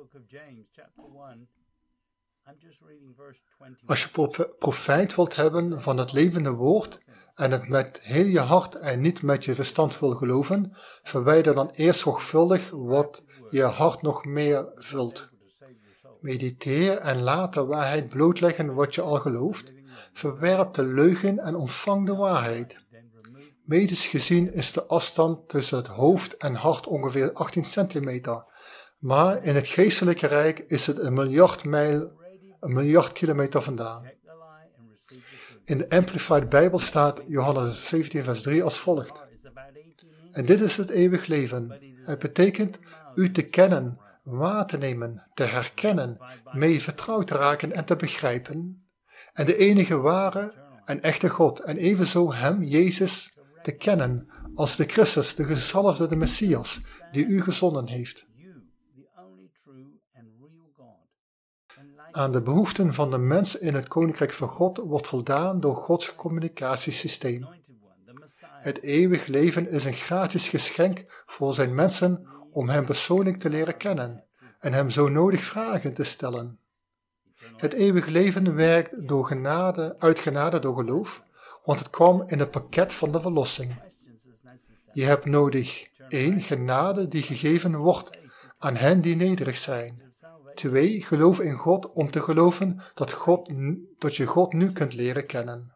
Als je profijt wilt hebben van het levende woord en het met heel je hart en niet met je verstand wil geloven, verwijder dan eerst zorgvuldig wat je hart nog meer vult. Mediteer en laat de waarheid blootleggen wat je al gelooft. Verwerp de leugen en ontvang de waarheid. Medisch gezien is de afstand tussen het hoofd en hart ongeveer achttien centimeter, maar in het geestelijke rijk is het een miljard mijl, een miljard kilometer vandaan. In de Amplified Bijbel staat Johannes zeventien vers drie als volgt. En dit is het eeuwig leven. Het betekent u te kennen, waar te nemen, te herkennen, mee vertrouwd te raken en te begrijpen. En de enige ware en echte God en evenzo hem, Jezus, te kennen als de Christus, de gezalfde, de Messias, die u gezonden heeft. Aan de behoeften van de mens in het Koninkrijk van God wordt voldaan door Gods communicatiesysteem. Het eeuwig leven is een gratis geschenk voor zijn mensen om hem persoonlijk te leren kennen en hem zo nodig vragen te stellen. Het eeuwig leven werkt door genade, uit genade door geloof, want het kwam in het pakket van de verlossing. Je hebt nodig één genade die gegeven wordt aan hen die nederig zijn. twee Geloof in God om te geloven dat, God, dat je God nu kunt leren kennen.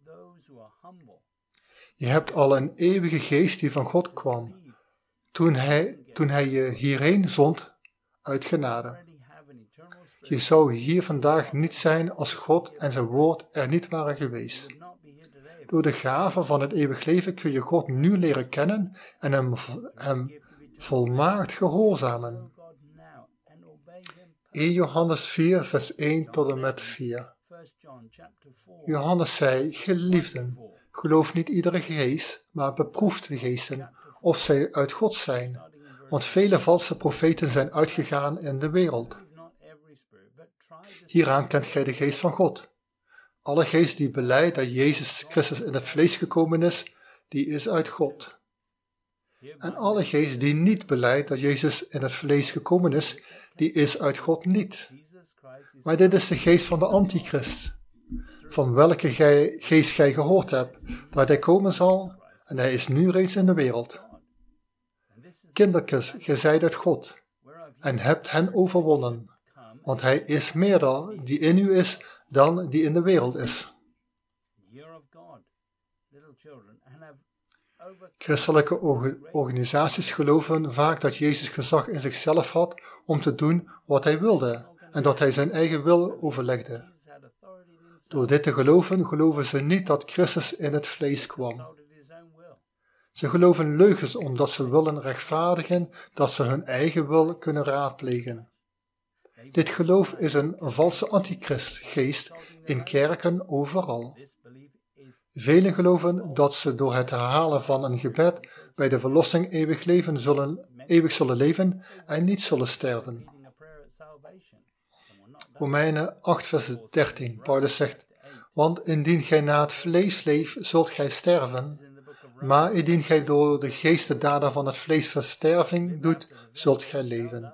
Je hebt al een eeuwige geest die van God kwam, toen hij, toen hij je hierheen zond uit genade. Je zou hier vandaag niet zijn als God en zijn woord er niet waren geweest. Door de gave van het eeuwig leven kun je God nu leren kennen en hem, hem volmaakt gehoorzamen. eerste Johannes vier vers één tot en met vier. Johannes zei, geliefden, geloof niet iedere geest, maar beproef de geesten, of zij uit God zijn, want vele valse profeten zijn uitgegaan in de wereld. Hieraan kent gij de geest van God. Alle geest die belijdt dat Jezus Christus in het vlees gekomen is, die is uit God. En alle geest die niet belijdt dat Jezus in het vlees gekomen is, die is uit God niet. Maar dit is de geest van de antichrist, van welke gij, geest gij gehoord hebt, dat hij komen zal, en hij is nu reeds in de wereld. Kindertjes, gij zijt uit God, en hebt hen overwonnen, want hij is meerder die in u is, dan die in de wereld is. Christelijke organisaties geloven vaak dat Jezus gezag in zichzelf had om te doen wat hij wilde en dat hij zijn eigen wil overlegde. Door dit te geloven, geloven ze niet dat Christus in het vlees kwam. Ze geloven leugens omdat ze willen rechtvaardigen dat ze hun eigen wil kunnen raadplegen. Dit geloof is een valse antichristgeest in kerken overal. Velen geloven dat ze door het herhalen van een gebed bij de verlossing eeuwig, leven zullen, eeuwig zullen leven en niet zullen sterven. Romeinen acht vers dertien, Paulus zegt, want indien gij na het vlees leeft, zult gij sterven, maar indien gij door de geest de daden van het vlees versterving doet, zult gij leven.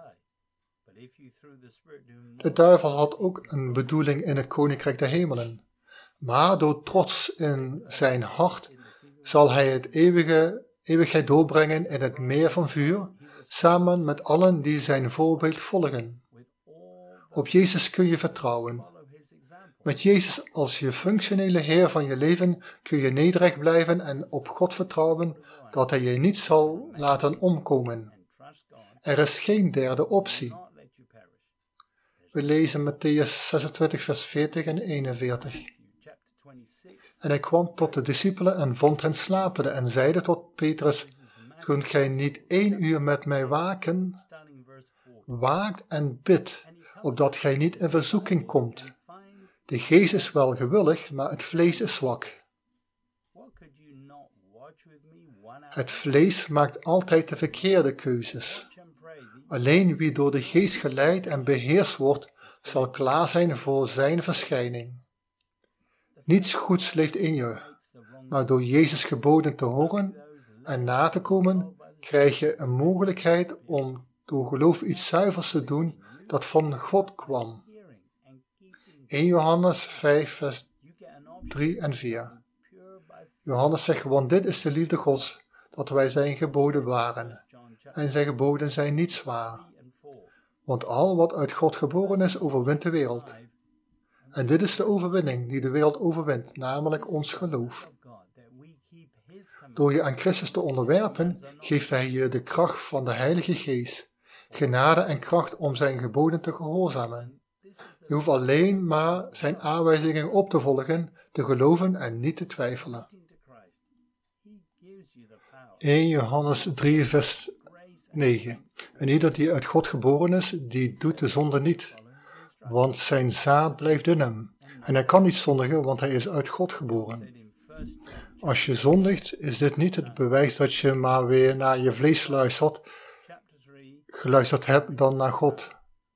De duivel had ook een bedoeling in het koninkrijk der hemelen. Maar door trots in zijn hart zal hij het eeuwige eeuwigheid doorbrengen in het meer van vuur, samen met allen die zijn voorbeeld volgen. Op Jezus kun je vertrouwen. Met Jezus als je functionele Heer van je leven kun je nederig blijven en op God vertrouwen dat Hij je niet zal laten omkomen. Er is geen derde optie. We lezen Mattheüs zesentwintig vers veertig en eenenveertig. En hij kwam tot de discipelen en vond hen slapende en zeide tot Petrus, kunt gij niet één uur met mij waken? Waakt en bid, opdat gij niet in verzoeking komt. De geest is wel gewillig, maar het vlees is zwak. Het vlees maakt altijd de verkeerde keuzes. Alleen wie door de geest geleid en beheerst wordt, zal klaar zijn voor zijn verschijning. Niets goeds leeft in je, maar door Jezus geboden te horen en na te komen, krijg je een mogelijkheid om door geloof iets zuivers te doen dat van God kwam. eerste Johannes vijf vers drie en vier. Johannes zegt, want dit is de liefde Gods, dat wij zijn geboden waren. En zijn geboden zijn niet zwaar. Want al wat uit God geboren is, overwint de wereld. En dit is de overwinning die de wereld overwint, namelijk ons geloof. Door je aan Christus te onderwerpen, geeft Hij je de kracht van de Heilige Geest, genade en kracht om zijn geboden te gehoorzamen. Je hoeft alleen maar zijn aanwijzingen op te volgen, te geloven en niet te twijfelen. eerste Johannes drie vers negen. En ieder die uit God geboren is, die doet de zonde niet, want zijn zaad blijft in hem. En hij kan niet zondigen, want hij is uit God geboren. Als je zondigt, is dit niet het bewijs dat je maar weer naar je vlees luistert, geluisterd hebt dan naar God.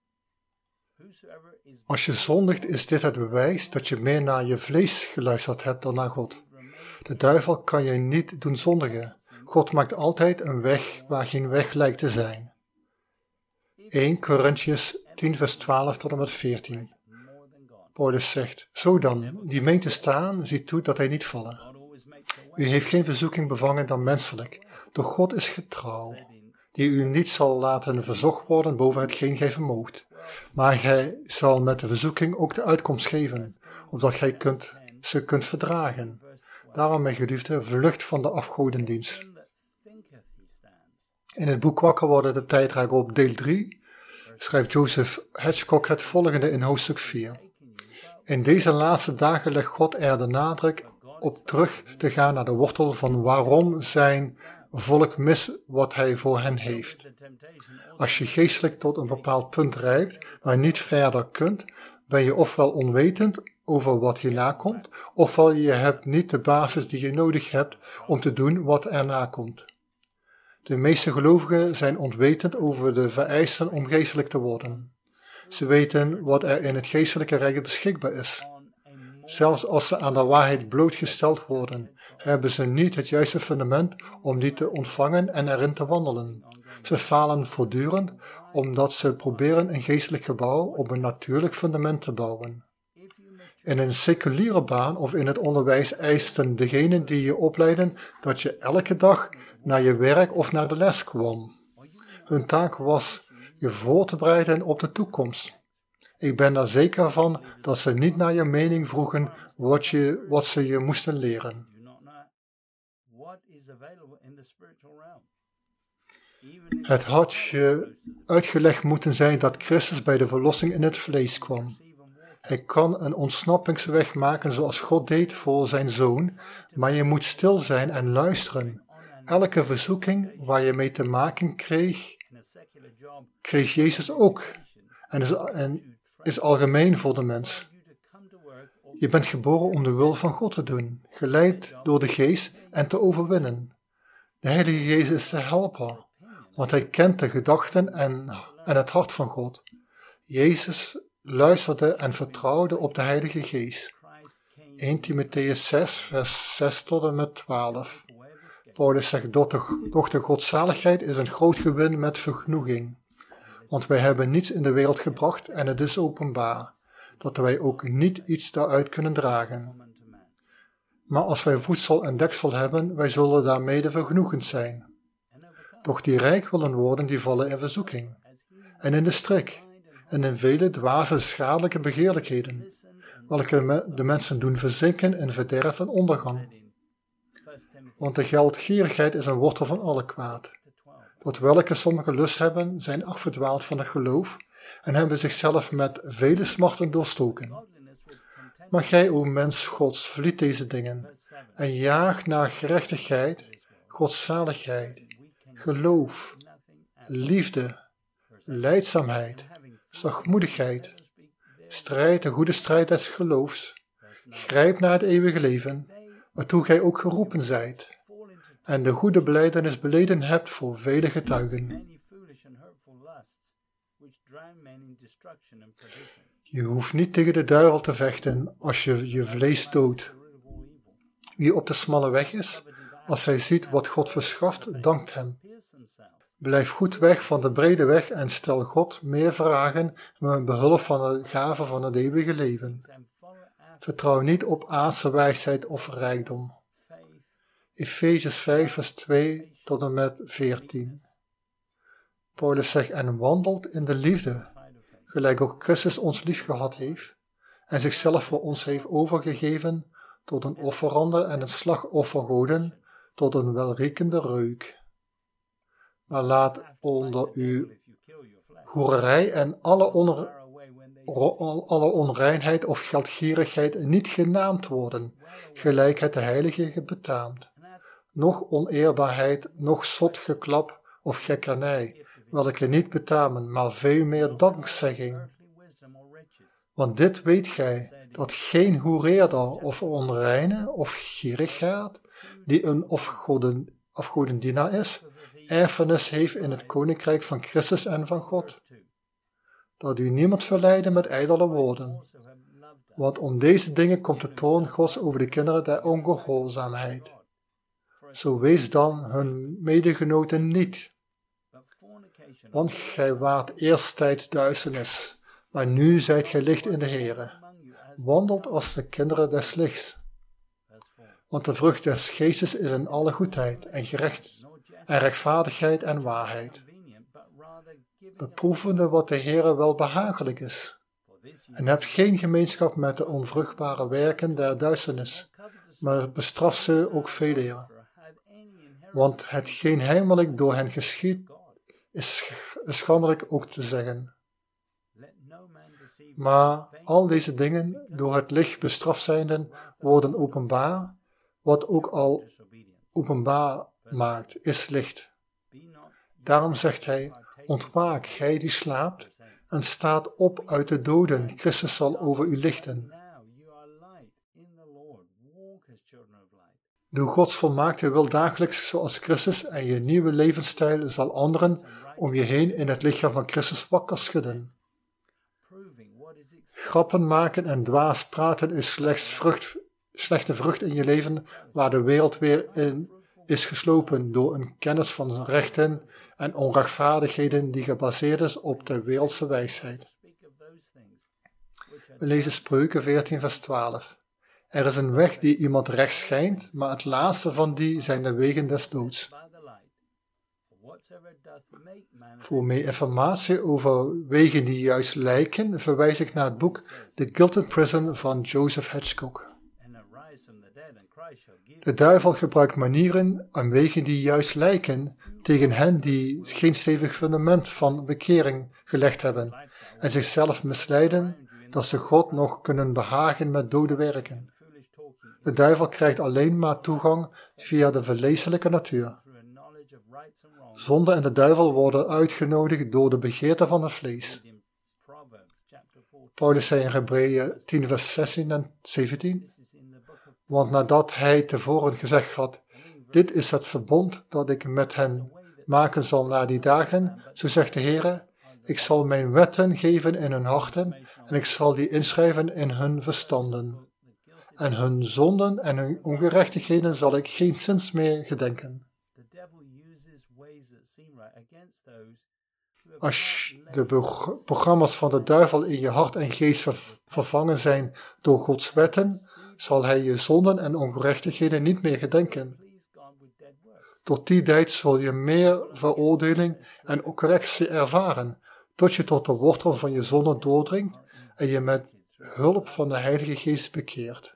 Als je zondigt, is dit het bewijs dat je meer naar je vlees geluisterd hebt dan naar God. De duivel kan je niet doen zondigen. God maakt altijd een weg waar geen weg lijkt te zijn. eerste Korintiërs tien vers twaalf tot en met veertien. Paulus zegt, zo dan, die meent te staan, ziet toe dat hij niet vallen. U heeft geen verzoeking bevangen dan menselijk, doch God is getrouw, die u niet zal laten verzocht worden boven hetgeen gij vermoogt. Maar gij zal met de verzoeking ook de uitkomst geven, opdat gij kunt, ze kunt verdragen. Daarom, mijn geliefde, vlucht van de afgodendienst. In het boek Wakker worden, de tijdreik op deel drie, schrijft Joseph Hedgecock het volgende in hoofdstuk vier. In deze laatste dagen legt God er de nadruk op terug te gaan naar de wortel van waarom zijn volk mist wat hij voor hen heeft. Als je geestelijk tot een bepaald punt rijpt, maar niet verder kunt, ben je ofwel onwetend over wat hierna komt, ofwel je hebt niet de basis die je nodig hebt om te doen wat erna komt. De meeste gelovigen zijn onwetend over de vereisten om geestelijk te worden. Ze weten wat er in het geestelijke rijk beschikbaar is. Zelfs als ze aan de waarheid blootgesteld worden, hebben ze niet het juiste fundament om die te ontvangen en erin te wandelen. Ze falen voortdurend omdat ze proberen een geestelijk gebouw op een natuurlijk fundament te bouwen. In een seculiere baan of in het onderwijs eisten degenen die je opleiden dat je elke dag naar je werk of naar de les kwam. Hun taak was je voor te bereiden op de toekomst. Ik ben er zeker van dat ze niet naar je mening vroegen wat, je, wat ze je moesten leren. Het had je uitgelegd moeten zijn dat Christus bij de verlossing in het vlees kwam. Hij kan een ontsnappingsweg maken zoals God deed voor zijn zoon, maar je moet stil zijn en luisteren. Elke verzoeking waar je mee te maken kreeg, kreeg Jezus ook en is, en is algemeen voor de mens. Je bent geboren om de wil van God te doen, geleid door de geest en te overwinnen. De Heilige Geest is de helper, want hij kent de gedachten en, en het hart van God. Jezus luisterde en vertrouwde op de Heilige Geest. eerste Timotheüs zes, vers zes tot en met twaalf. Paulus zegt, doch de godzaligheid is een groot gewin met vergenoeging. Want wij hebben niets in de wereld gebracht en het is openbaar, dat wij ook niet iets daaruit kunnen dragen. Maar als wij voedsel en deksel hebben, wij zullen daarmede vergenoegend zijn. Doch die rijk willen worden, die vallen in verzoeking, en in de strik, en in vele dwaze schadelijke begeerlijkheden, welke de mensen doen verzinken in verderf en ondergang. Want de geldgierigheid is een wortel van alle kwaad, tot welke sommigen lust hebben, zijn afgedwaald van het geloof, en hebben zichzelf met vele smarten doorstoken. Maar gij, o mens Gods, vliet deze dingen, en jaag naar gerechtigheid, godzaligheid, geloof, liefde, lijdzaamheid, zachtmoedigheid, strijd de goede strijd des geloofs, grijp naar het eeuwige leven, waartoe gij ook geroepen zijt, en de goede belijdenis beleden hebt voor vele getuigen. Je hoeft niet tegen de duivel te vechten als je je vlees doodt. Wie op de smalle weg is, als hij ziet wat God verschaft, dankt hem. Blijf goed weg van de brede weg en stel God meer vragen met behulp van de gave van het eeuwige leven. Vertrouw niet op aardse wijsheid of rijkdom. Efesiërs vijf vers twee tot en met veertien. Paulus zegt, en wandelt in de liefde, gelijk ook Christus ons lief gehad heeft, en zichzelf voor ons heeft overgegeven tot een offerande en een slagoffergoden, tot een welriekende reuk. Maar laat onder u hoererij en alle, onre, alle onreinheid of geldgierigheid niet genaamd worden, gelijk het de heilige betaamt. Noch oneerbaarheid, noch zotgeklap of gekkernij, welke niet betamen, maar veel meer dankzegging. Want dit weet gij, dat geen hoereerder of onreine of gierigaard, die een afgoden, afgodendienaar is, erfenis heeft in het koninkrijk van Christus en van God. Dat u niemand verleiden met ijdele woorden. Want om deze dingen komt de toorn Gods over de kinderen der ongehoorzaamheid. Zo wees dan hun medegenoten niet. Want gij waart eersttijds duisternis, maar nu zijt gij licht in de Heere. Wandelt als de kinderen des lichts. Want de vrucht des geestes is in alle goedheid en gerecht en rechtvaardigheid en waarheid. Beproevende wat de Heere wel behagelijk is. En hebt geen gemeenschap met de onvruchtbare werken der duisternis, maar bestraft ze ook veeleer. Want hetgeen heimelijk door hen geschiedt, is schandelijk ook te zeggen. Maar al deze dingen, door het licht bestraft zijnde, worden openbaar, wat ook al openbaar maakt, is licht. Daarom zegt hij, ontwaak, gij die slaapt, en staat op uit de doden, Christus zal over u lichten. Doe Gods volmaakte wil dagelijks zoals Christus en je nieuwe levensstijl zal anderen om je heen in het lichaam van Christus wakker schudden. Grappen maken en dwaas praten is slechts vrucht, slechte vrucht in je leven waar de wereld weer in is geslopen door een kennis van rechten en onrechtvaardigheden die gebaseerd is op de wereldse wijsheid. We lezen Spreuken veertien vers twaalf. Er is een weg die iemand recht schijnt, maar het laatste van die zijn de wegen des doods. Voor meer informatie over wegen die juist lijken, verwijs ik naar het boek The Gilded Prison van Joseph Hitchcock. De duivel gebruikt manieren en wegen die juist lijken tegen hen die geen stevig fundament van bekering gelegd hebben en zichzelf misleiden dat ze God nog kunnen behagen met dode werken. De duivel krijgt alleen maar toegang via de vleeselijke natuur. Zonde en de duivel worden uitgenodigd door de begeerte van het vlees. Paulus zei in Hebreeën tien vers zestien en zeventien, want nadat hij tevoren gezegd had, dit is het verbond dat ik met hen maken zal na die dagen, zo zegt de Heere, ik zal mijn wetten geven in hun harten en ik zal die inschrijven in hun verstanden. En hun zonden en hun ongerechtigheden zal ik geen zins meer gedenken. Als de programma's van de duivel in je hart en geest ver- vervangen zijn door Gods wetten, zal hij je zonden en ongerechtigheden niet meer gedenken. Tot die tijd zul je meer veroordeling en correctie ervaren, tot je tot de wortel van je zonde doordringt en je met hulp van de Heilige Geest bekeert.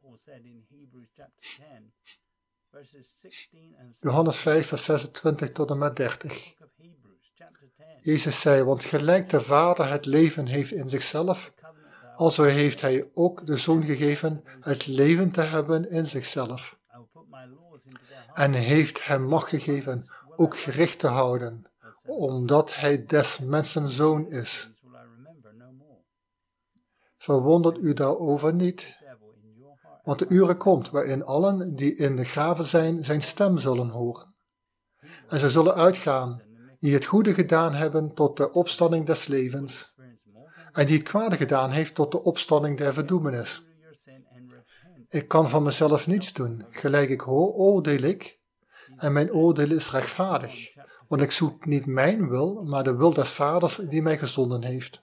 Johannes vijf, vers zesentwintig tot en met dertig. Jezus zei, want gelijk de Vader het leven heeft in zichzelf, alzo heeft hij ook de Zoon gegeven het leven te hebben in zichzelf. En heeft hem macht gegeven ook gericht te houden, omdat hij des mensen zoon is. Verwondert u daarover niet, want de uren komt waarin allen die in de graven zijn, zijn stem zullen horen. En ze zullen uitgaan, die het goede gedaan hebben tot de opstanding des levens, en die het kwade gedaan heeft tot de opstanding der verdoemenis. Ik kan van mezelf niets doen, gelijk ik hoor, oordeel ik, en mijn oordeel is rechtvaardig, want ik zoek niet mijn wil, maar de wil des Vaders die mij gezonden heeft.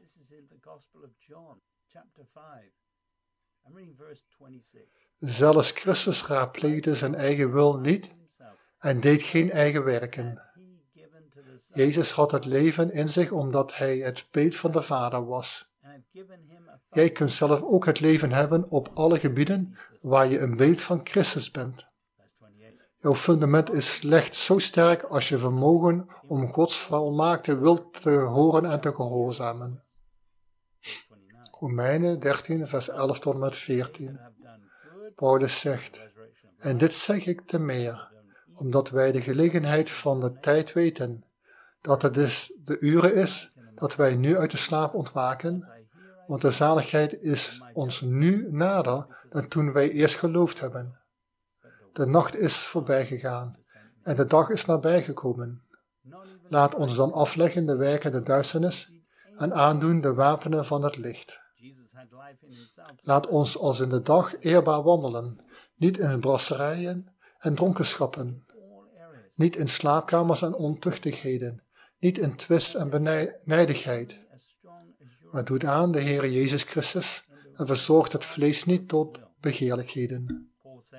Zelfs Christus raadpleegde zijn eigen wil niet en deed geen eigen werken. Jezus had het leven in zich omdat hij het beeld van de Vader was. Jij kunt zelf ook het leven hebben op alle gebieden waar je een beeld van Christus bent. Jouw fundament is slechts zo sterk als je vermogen om Gods volmaakte wil te horen en te gehoorzamen. Romeinen dertien, vers elf tot en met veertien. Paulus zegt, en dit zeg ik te meer, omdat wij de gelegenheid van de tijd weten, dat het dus de uren is dat wij nu uit de slaap ontwaken, want de zaligheid is ons nu nader dan toen wij eerst geloofd hebben. De nacht is voorbij gegaan en de dag is nabijgekomen. Laat ons dan afleggen de werken der duisternis en aandoen de wapenen van het licht. Laat ons als in de dag eerbaar wandelen, niet in brasserijen en dronkenschappen, niet in slaapkamers en ontuchtigheden, niet in twist en benijdigheid. Maar doet aan de Heere Jezus Christus en verzorgt het vlees niet tot begeerlijkheden.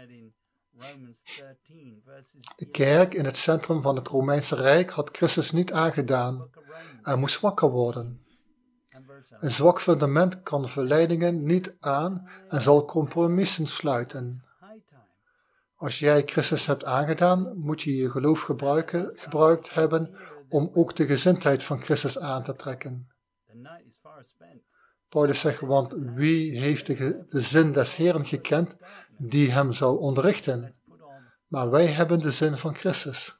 De kerk in het centrum van het Romeinse Rijk had Christus niet aangedaan en moest wakker worden. Een zwak fundament kan verleidingen niet aan en zal compromissen sluiten. Als jij Christus hebt aangedaan, moet je je geloof gebruiken, gebruikt hebben om ook de gezindheid van Christus aan te trekken. Paulus zegt, want wie heeft de, de zin des Heeren gekend die hem zou onderrichten? Maar wij hebben de zin van Christus.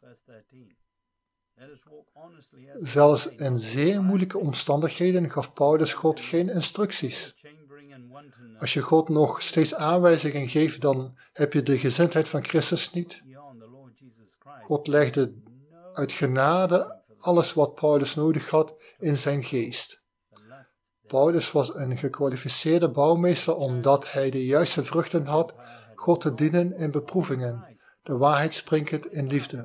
Zelfs in zeer moeilijke omstandigheden gaf Paulus God geen instructies. Als je God nog steeds aanwijzingen geeft, dan heb je de gezindheid van Christus niet. God legde uit genade alles wat Paulus nodig had in zijn geest. Paulus was een gekwalificeerde bouwmeester omdat hij de juiste vruchten had God te dienen in beproevingen, de waarheid sprekend in liefde.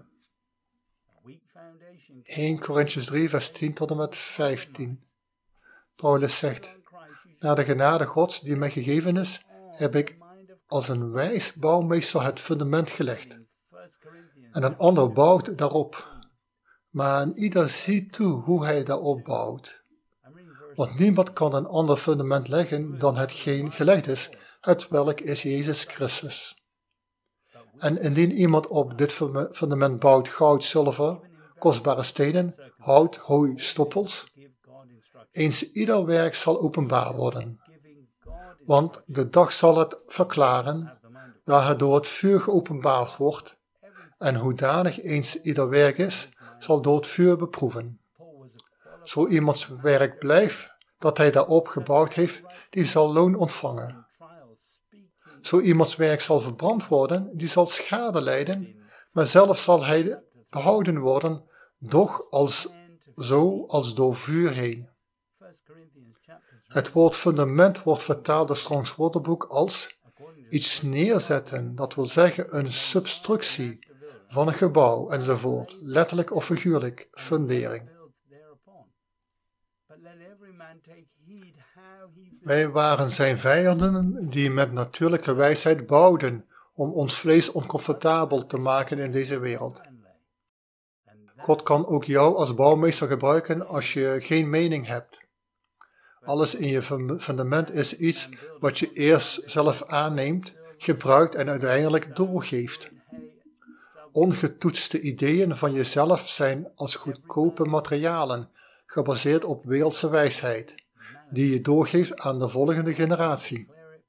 eerste Korintiërs drie, vers tien tot en met vijftien. Paulus zegt, naar de genade Gods die mij gegeven is, heb ik als een wijs bouwmeester het fundament gelegd. En een ander bouwt daarop. Maar een ieder ziet toe hoe hij daarop bouwt. Want niemand kan een ander fundament leggen dan hetgeen gelegd is, het welk is Jezus Christus. En indien iemand op dit fundament bouwt goud, zilver, kostbare stenen, hout, hooi, stoppels, eens ieder werk zal openbaar worden. Want de dag zal het verklaren, daar het door het vuur geopenbaard wordt, en hoedanig eens ieder werk is, zal door het vuur beproeven. Zo iemands werk blijft, dat hij daarop gebouwd heeft, die zal loon ontvangen. Zo iemands werk zal verbrand worden, die zal schade lijden, maar zelf zal hij behouden worden, doch als, zo als door vuur heen. Het woord fundament wordt vertaald door Strongs woordenboek als iets neerzetten, dat wil zeggen een substructie van een gebouw enzovoort, letterlijk of figuurlijk, fundering. Wij waren zijn vijanden die met natuurlijke wijsheid bouwden om ons vlees oncomfortabel te maken in deze wereld. God kan ook jou als bouwmeester gebruiken als je geen mening hebt. Alles in je fundament is iets wat je eerst zelf aanneemt, gebruikt en uiteindelijk doorgeeft. Ongetoetste ideeën van jezelf zijn als goedkope materialen, gebaseerd op wereldse wijsheid, die je doorgeeft aan de volgende generatie.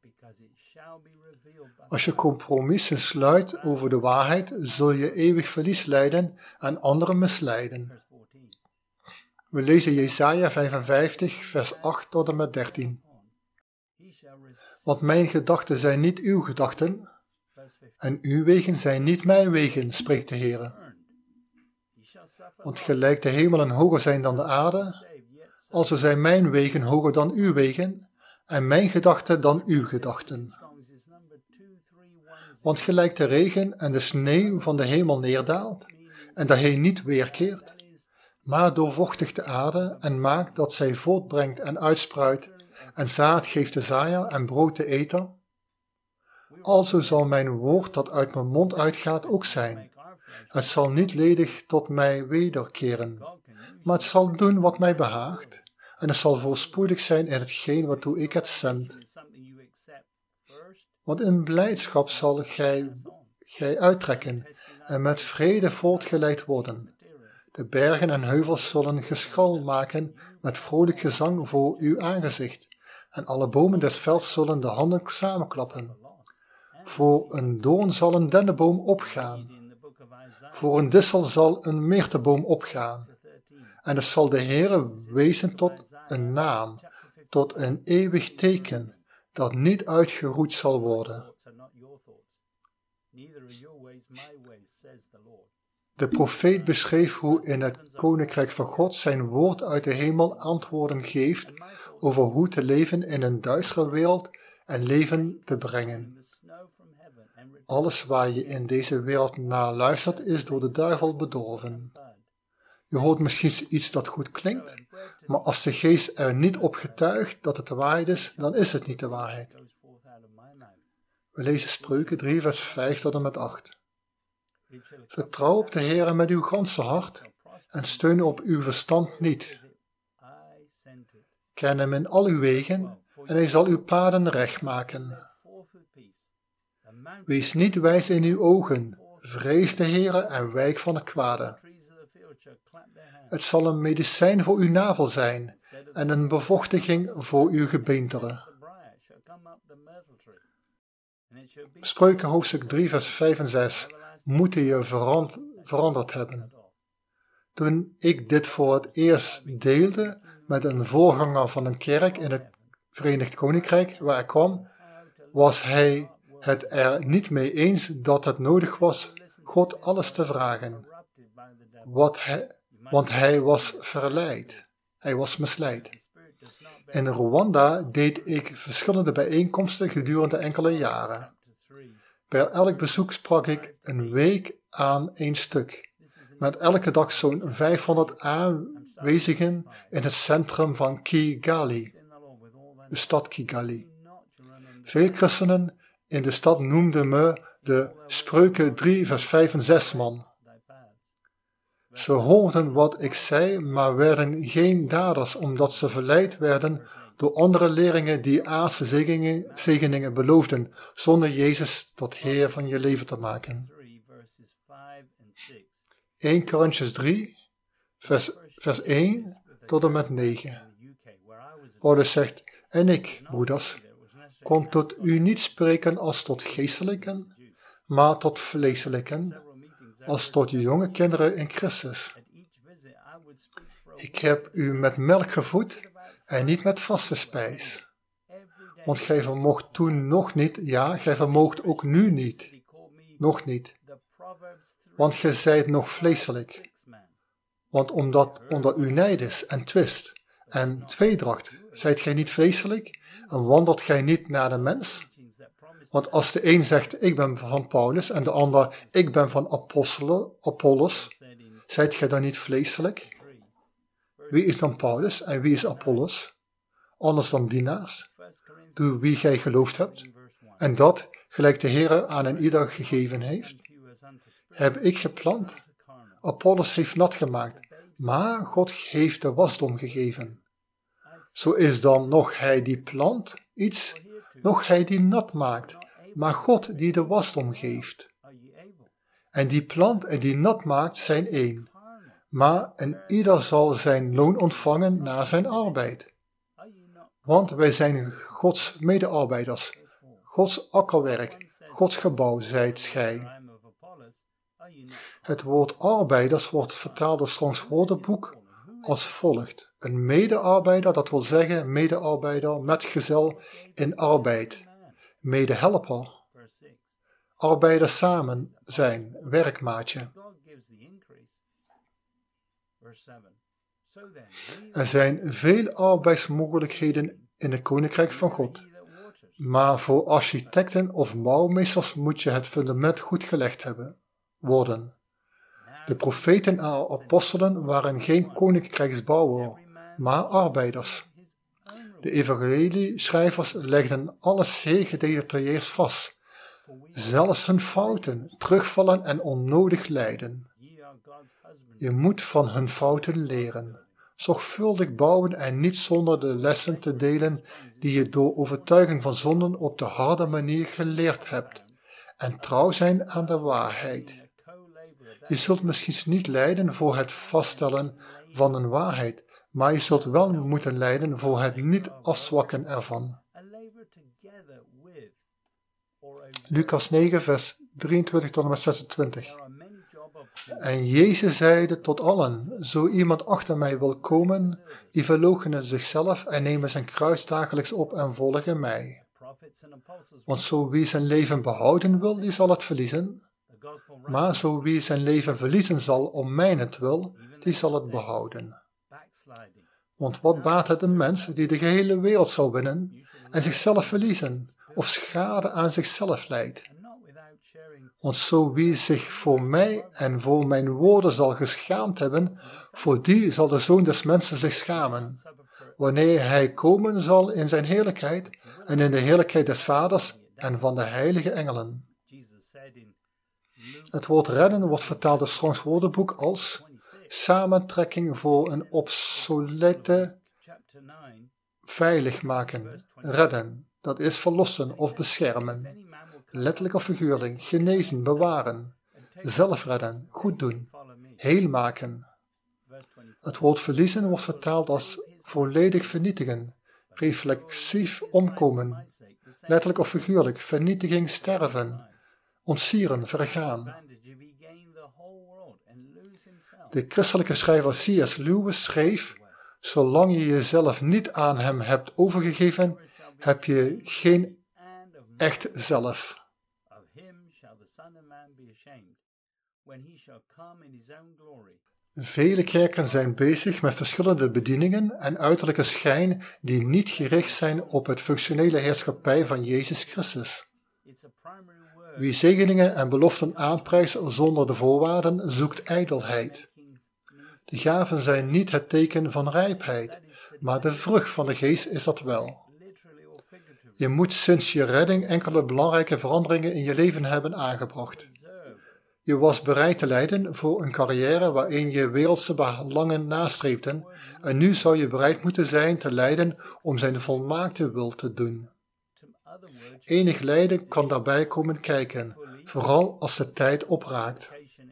Als je compromissen sluit over de waarheid, zul je eeuwig verlies lijden en anderen misleiden. We lezen Jesaja vijfenvijftig, vers acht tot en met dertien. Want mijn gedachten zijn niet uw gedachten, en uw wegen zijn niet mijn wegen, spreekt de Heer. Want gelijk de hemelen hoger zijn dan de aarde, alzo zijn mijn wegen hoger dan uw wegen, en mijn gedachten dan uw gedachten. Want gelijk de regen en de sneeuw van de hemel neerdaalt, en dat hij niet weerkeert, maar doorvochtigt de aarde en maakt dat zij voortbrengt en uitspruit, en zaad geeft de zaaier en brood de eter, alzo zal mijn woord dat uit mijn mond uitgaat ook zijn. Het zal niet ledig tot mij wederkeren, maar het zal doen wat mij behaagt, en het zal voorspoedig zijn in hetgeen waartoe ik het zend. Want in blijdschap zal gij, gij uittrekken en met vrede voortgeleid worden. De bergen en heuvels zullen geschal maken met vrolijk gezang voor uw aangezicht, en alle bomen des velds zullen de handen samenklappen. Voor een doorn zal een dennenboom opgaan, voor een dissel zal een meerteboom opgaan, en het zal de Heere wezen tot een naam, tot een eeuwig teken, dat niet uitgeroeid zal worden. De profeet beschreef hoe in het koninkrijk van God zijn woord uit de hemel antwoorden geeft over hoe te leven in een duistere wereld en leven te brengen. Alles waar je in deze wereld naar luistert is door de duivel bedorven. Je hoort misschien iets dat goed klinkt, maar als de geest er niet op getuigt dat het de waarheid is, dan is het niet de waarheid. We lezen Spreuken drie, vers vijf tot en met acht. Vertrouw op de Heere met uw ganse hart en steun op uw verstand niet. Ken hem in al uw wegen en hij zal uw paden recht maken. Wees niet wijs in uw ogen, vrees de Heere en wijk van het kwade. Het zal een medicijn voor uw navel zijn en een bevochtiging voor uw gebeenteren. Spreuken hoofdstuk drie, vers vijf en zes moeten je verand, veranderd hebben. Toen ik dit voor het eerst deelde met een voorganger van een kerk in het Verenigd Koninkrijk waar ik kwam, was hij het er niet mee eens dat het nodig was God alles te vragen, wat hij, want hij was verleid, hij was misleid. In Rwanda deed ik verschillende bijeenkomsten gedurende enkele jaren. Bij elk bezoek sprak ik een week aan één stuk, met elke dag zo'n vijfhonderd aanwezigen in het centrum van Kigali, de stad Kigali. Veel christenen in de stad noemden me de Spreuken drie, vers vijf en zes man. Ze hoorden wat ik zei, maar werden geen daders, omdat ze verleid werden door andere leerlingen die aardse zegeningen, zegeningen beloofden, zonder Jezus tot Heer van je leven te maken. eerste Korintiërs drie, vers, vers één tot en met negen. Paulus zegt, en ik, broeders, kon tot u niet spreken als tot geestelijken, maar tot vleeselijken, als tot jonge kinderen in Christus. Ik heb u met melk gevoed en niet met vaste spijs. Want gij vermoogt toen nog niet, ja, gij vermoogt ook nu niet, nog niet. Want gij zijt nog vleeselijk. Want omdat onder u nijd is en twist en tweedracht, zijt gij niet vleeselijk en wandelt gij niet naar de mens? Want als de een zegt, ik ben van Paulus, en de ander, ik ben van Apollos, zijt gij dan niet vleeselijk? Wie is dan Paulus en wie is Apollos? anders dan dienaars, door wie gij geloofd hebt, en dat, gelijk de Heere aan een ieder gegeven heeft, heb ik geplant, Apollos heeft nat gemaakt, maar God heeft de wasdom gegeven. Zo is dan nog hij die plant iets, nog hij die nat maakt, maar God die de wasdom geeft. En die plant en die nat maakt zijn één, maar een ieder zal zijn loon ontvangen naar zijn arbeid. Want wij zijn Gods medearbeiders, Gods akkerwerk, Gods gebouw, zijt gij. Het woord arbeiders wordt vertaald door Strongs woordenboek als volgt. Een medearbeider, dat wil zeggen medearbeider, metgezel in arbeid, medehelper, arbeiders samen zijn, werkmaatje. Er zijn veel arbeidsmogelijkheden in het Koninkrijk van God, maar voor architecten of bouwmeesters moet je het fundament goed gelegd hebben, worden. De profeten en apostelen waren geen koninkrijksbouwer, maar arbeiders. De evangelieschrijvers legden alles zeer gedetailleerd vast, zelfs hun fouten, terugvallen en onnodig lijden. Je moet van hun fouten leren, zorgvuldig bouwen en niet zonder de lessen te delen die je door overtuiging van zonden op de harde manier geleerd hebt, en trouw zijn aan de waarheid. Je zult misschien niet lijden voor het vaststellen van een waarheid, maar je zult wel moeten lijden voor het niet afzwakken ervan. Lucas negen, vers drieëntwintig tot en met zesentwintig. En Jezus zeide tot allen, zo iemand achter mij wil komen, die verloochene zichzelf en nemen zijn kruis dagelijks op en volgen mij. Want zo wie zijn leven behouden wil, die zal het verliezen. Maar zo wie zijn leven verliezen zal om mijnentwil, die zal het behouden. Want wat baat het een mens die de gehele wereld zal winnen en zichzelf verliezen, of schade aan zichzelf leidt? Want zo wie zich voor mij en voor mijn woorden zal geschaamd hebben, voor die zal de Zoon des Mensen zich schamen, wanneer hij komen zal in zijn heerlijkheid en in de heerlijkheid des Vaders en van de heilige engelen. Het woord redden wordt vertaald door Strongs woordenboek als samentrekking voor een obsolete veilig maken, redden, dat is verlossen of beschermen, letterlijk of figuurlijk, genezen, bewaren, zelf redden, goed doen, heel maken. Het woord verliezen wordt vertaald als volledig vernietigen, reflexief omkomen, letterlijk of figuurlijk, vernietiging, sterven, ontsieren, vergaan. De christelijke schrijver C S Lewis schreef, zolang je jezelf niet aan hem hebt overgegeven, heb je geen echt zelf. Vele kerken zijn bezig met verschillende bedieningen en uiterlijke schijn die niet gericht zijn op het functionele heerschappij van Jezus Christus. Wie zegeningen en beloften aanprijst zonder de voorwaarden, zoekt ijdelheid. De gaven zijn niet het teken van rijpheid, maar de vrucht van de geest is dat wel. Je moet sinds je redding enkele belangrijke veranderingen in je leven hebben aangebracht. Je was bereid te lijden voor een carrière waarin je wereldse belangen nastreefde, en nu zou je bereid moeten zijn te lijden om zijn volmaakte wil te doen. Enig lijden kan daarbij komen kijken, vooral als de tijd opraakt.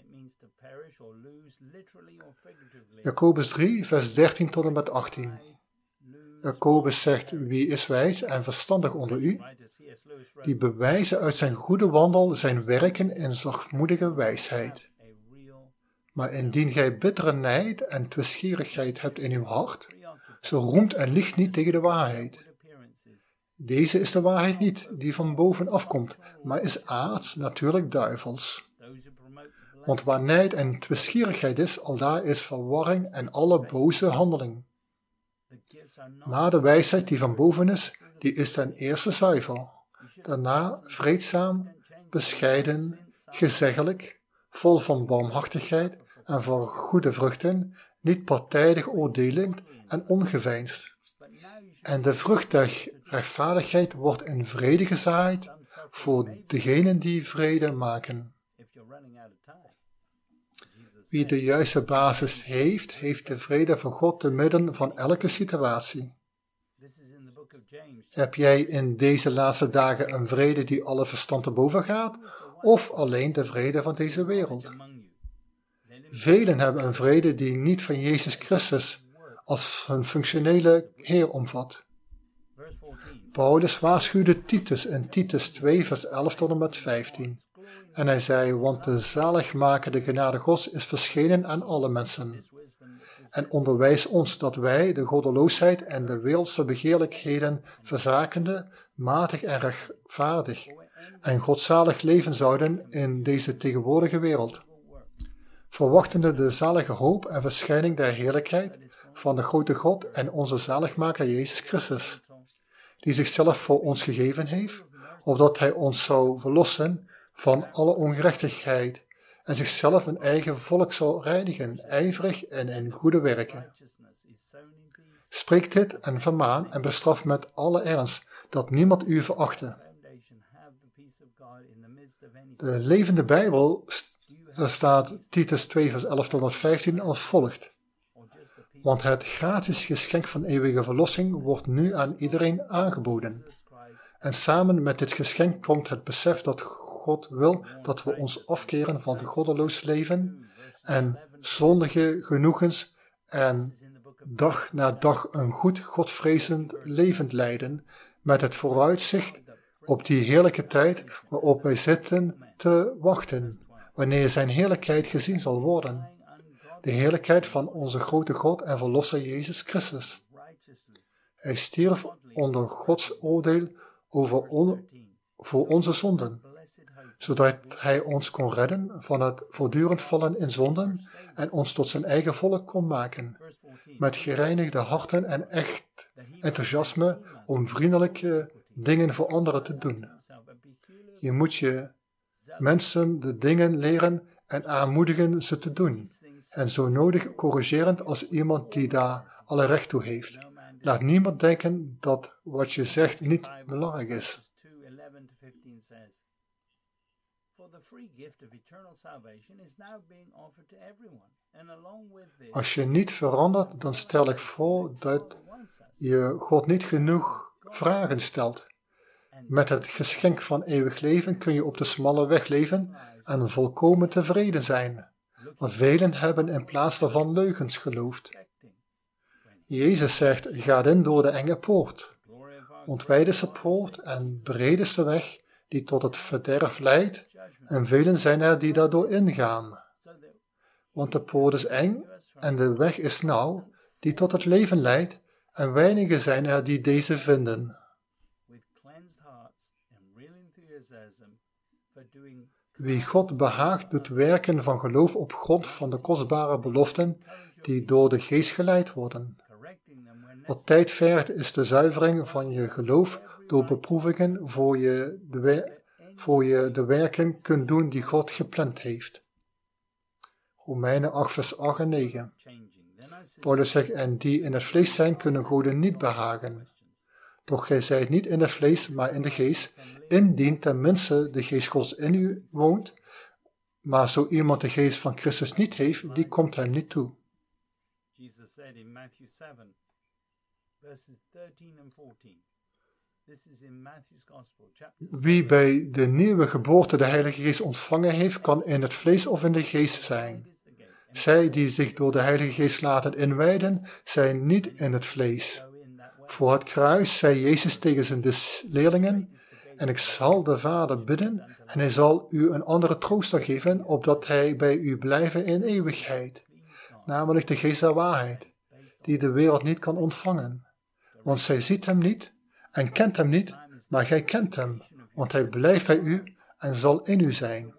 Jacobus drie, vers dertien tot en met achttien. Jacobus zegt, wie is wijs en verstandig onder u? Die bewijzen uit zijn goede wandel zijn werken in zachtmoedige wijsheid. Maar indien gij bittere nijd en twistgierigheid hebt in uw hart, zo roemt en liegt niet tegen de waarheid. Deze is de waarheid niet, die van boven afkomt, maar is aards, natuurlijk duivels. Want waar nijd en twistgierigheid is, aldaar is verwarring en alle boze handeling. Maar de wijsheid die van boven is, die is ten eerste zuiver, daarna vreedzaam, bescheiden, gezeggelijk, vol van barmhartigheid en van goede vruchten, niet partijdig oordelend en ongeveinsd. En de vrucht der rechtvaardigheid wordt in vrede gezaaid voor degenen die vrede maken. Wie de juiste basis heeft, heeft de vrede van God te midden van elke situatie. Heb jij in deze laatste dagen een vrede die alle verstand te boven gaat, of alleen de vrede van deze wereld? Velen hebben een vrede die niet van Jezus Christus als hun functionele Heer omvat. Paulus waarschuwde Titus in Titus twee vers elf tot en met vijftien. En hij zei, want de zaligmakende genade Gods is verschenen aan alle mensen. En onderwijs ons dat wij de goddeloosheid en de wereldse begeerlijkheden verzakende, matig en rechtvaardig en godzalig leven zouden in deze tegenwoordige wereld. Verwachtende de zalige hoop en verschijning der heerlijkheid van de grote God en onze zaligmaker Jezus Christus, die zichzelf voor ons gegeven heeft, opdat hij ons zou verlossen van alle ongerechtigheid en zichzelf een eigen volk zou reinigen, ijverig en in goede werken. Spreek dit en vermaan en bestraf met alle ernst, dat niemand u verachte. De levende Bijbel, daar staat Titus twee vers elf tot en met vijftien als volgt. Want het gratis geschenk van eeuwige verlossing wordt nu aan iedereen aangeboden. En samen met dit geschenk komt het besef dat God wil dat we ons afkeren van de goddeloos leven en zondige genoegens en dag na dag een goed godvrezend leven leiden met het vooruitzicht op die heerlijke tijd waarop wij zitten te wachten, wanneer zijn heerlijkheid gezien zal worden. De heerlijkheid van onze grote God en Verlosser Jezus Christus. Hij stierf onder Gods oordeel over on, voor onze zonden, zodat hij ons kon redden van het voortdurend vallen in zonden en ons tot zijn eigen volk kon maken, met gereinigde harten en echt enthousiasme om vriendelijke dingen voor anderen te doen. Je moet je mensen de dingen leren en aanmoedigen ze te doen, en zo nodig corrigerend als iemand die daar alle recht toe heeft. Laat niemand denken dat wat je zegt niet belangrijk is. Als je niet verandert, dan stel ik voor dat je God niet genoeg vragen stelt. Met het geschenk van eeuwig leven kun je op de smalle weg leven en volkomen tevreden zijn. Maar velen hebben in plaats daarvan leugens geloofd. Jezus zegt, ga in door de enge poort. Ontwijd is de poort en breed is de weg die tot het verderf leidt, en velen zijn er die daardoor ingaan. Want de poort is eng en de weg is nauw, die tot het leven leidt, en weinigen zijn er die deze vinden. Wie God behaagt, doet werken van geloof op grond van de kostbare beloften die door de geest geleid worden. Wat tijd vergt is de zuivering van je geloof door beproevingen voor je de, we- voor je de werken kunt doen die God gepland heeft. Romeinen acht vers acht en negen. Paulus zegt, en die in het vlees zijn, kunnen goden niet behagen. Doch gij zijt niet in het vlees, maar in de geest, indien tenminste de geest Gods in u woont, maar zo iemand de geest van Christus niet heeft, die komt hem niet toe. Wie bij de nieuwe geboorte de Heilige Geest ontvangen heeft, kan in het vlees of in de geest zijn. Zij die zich door de Heilige Geest laten inwijden, zijn niet in het vlees. Voor het kruis zei Jezus tegen zijn leerlingen, en ik zal de Vader bidden, en hij zal u een andere trooster geven, opdat hij bij u blijven in eeuwigheid, namelijk de geest der waarheid, die de wereld niet kan ontvangen. Want zij ziet hem niet en kent hem niet, maar gij kent hem, want hij blijft bij u en zal in u zijn.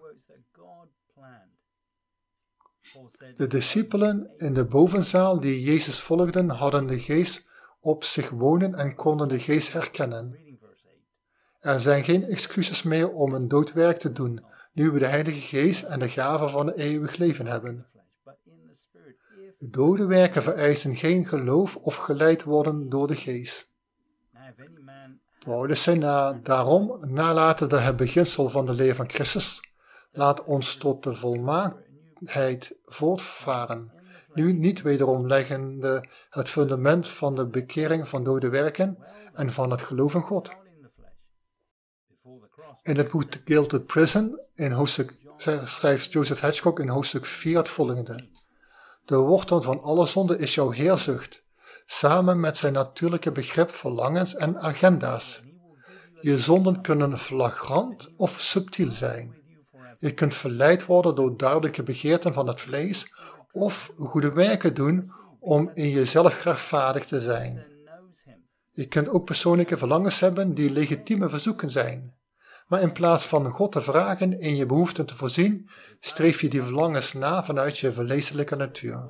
De discipelen in de bovenzaal die Jezus volgden, hadden de geest op zich wonen en konden de geest herkennen. Er zijn geen excuses meer om een doodwerk te doen, nu we de Heilige Geest en de gave van het eeuwig leven hebben. De dode werken vereisen geen geloof of geleid worden door de Geest. Paulus zei na, daarom, nalatende het beginsel van de leer van Christus, laat ons tot de volmaaktheid voortvaren. Nu niet wederom leggende het fundament van de bekering van dode werken en van het geloof in God. In het boek Gilded Prison in hoofdstuk, schrijft Joseph Hedgecock in hoofdstuk vier het volgende. De wortel van alle zonde is jouw heerzucht, samen met zijn natuurlijke begrip, verlangens en agenda's. Je zonden kunnen flagrant of subtiel zijn. Je kunt verleid worden door duidelijke begeerten van het vlees of goede werken doen om in jezelf rechtvaardig te zijn. Je kunt ook persoonlijke verlangens hebben die legitieme verzoeken zijn. Maar in plaats van God te vragen in je behoeften te voorzien, streef je die verlangens na vanuit je vleeselijke natuur.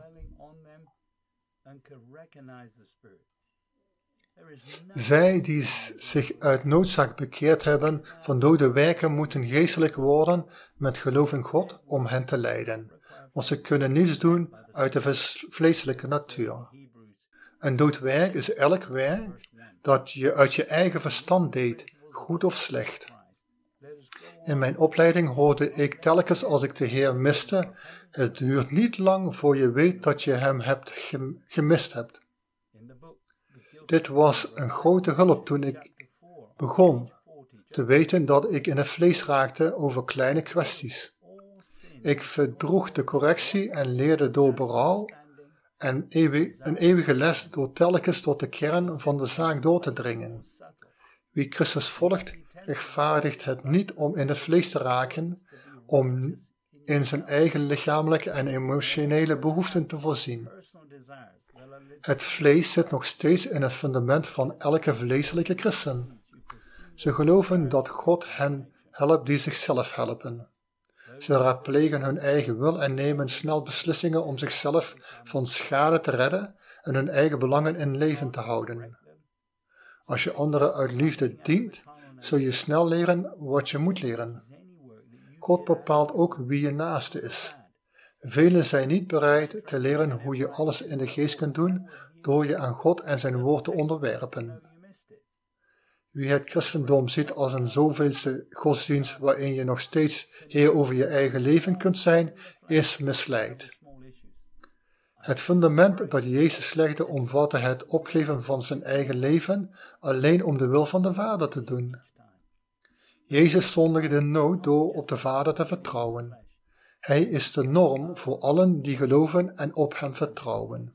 Zij die zich uit noodzaak bekeerd hebben van dode werken moeten geestelijk worden met geloof in God om hen te leiden. Want ze kunnen niets doen uit de vleeselijke natuur. Een dood werk is elk werk dat je uit je eigen verstand deed, goed of slecht. In mijn opleiding hoorde ik telkens als ik de Heer miste, het duurt niet lang voor je weet dat je hem hebt gemist hebt. Dit was een grote hulp toen ik begon te weten dat ik in het vlees raakte over kleine kwesties. Ik verdroeg de correctie en leerde door berouw en een eeuwige les door telkens tot de kern van de zaak door te dringen. Wie Christus volgt, rechtvaardigt het niet om in het vlees te raken, om in zijn eigen lichamelijke en emotionele behoeften te voorzien. Het vlees zit nog steeds in het fundament van elke vleeselijke christen. Ze geloven dat God hen helpt die zichzelf helpen. Ze raadplegen hun eigen wil en nemen snel beslissingen om zichzelf van schade te redden en hun eigen belangen in leven te houden. Als je anderen uit liefde dient, zul je snel leren wat je moet leren. God bepaalt ook wie je naaste is. Velen zijn niet bereid te leren hoe je alles in de geest kunt doen door je aan God en zijn woord te onderwerpen. Wie het christendom ziet als een zoveelste godsdienst waarin je nog steeds heer over je eigen leven kunt zijn, is misleid. Het fundament dat Jezus legde omvatte het opgeven van zijn eigen leven alleen om de wil van de Vader te doen. Jezus zondigde nooit door op de Vader te vertrouwen. Hij is de norm voor allen die geloven en op hem vertrouwen.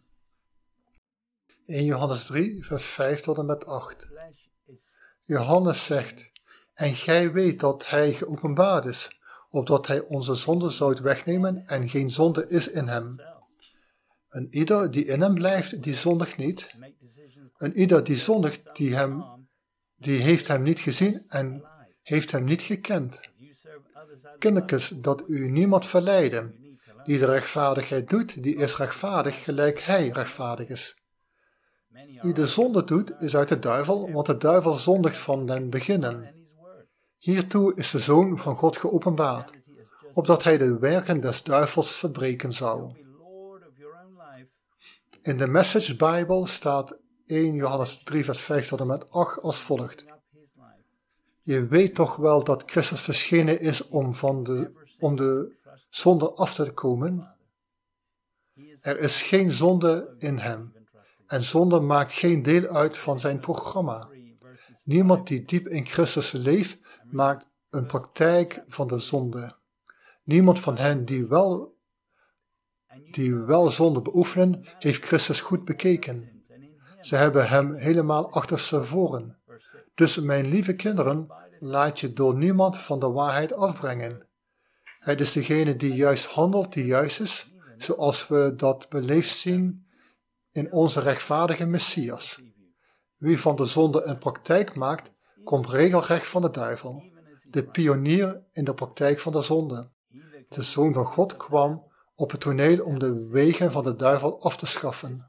In Johannes drie, vers vijf tot en met acht. Johannes zegt, en gij weet dat hij geopenbaard is, opdat hij onze zonde zou wegnemen en geen zonde is in hem. En ieder die in hem blijft, die zondigt niet. En ieder die zondigt, die, hem, die heeft hem niet gezien en heeft hem niet gekend. Kindertjes, dat u niemand verleiden. Die de rechtvaardigheid doet, die is rechtvaardig gelijk hij rechtvaardig is. Wie de zonde doet, is uit de duivel, want de duivel zondigt van den beginnen. Hiertoe is de Zoon van God geopenbaard, opdat hij de werken des duivels verbreken zou. In de Message Bible staat eerste Johannes drie vers vijf tot en met acht als volgt. Je weet toch wel dat Christus verschenen is om van de, om de zonde af te komen? Er is geen zonde in hem. En zonde maakt geen deel uit van zijn programma. Niemand die diep in Christus leeft, maakt een praktijk van de zonde. Niemand van hen die wel, die wel zonde beoefenen, heeft Christus goed bekeken. Ze hebben hem helemaal achterstevoren. Dus mijn lieve kinderen, laat je door niemand van de waarheid afbrengen. Het is degene die juist handelt, die juist is, zoals we dat beleefd zien in onze rechtvaardige Messias. Wie van de zonde een praktijk maakt, komt regelrecht van de duivel, de pionier in de praktijk van de zonde. De Zoon van God kwam op het toneel om de wegen van de duivel af te schaffen.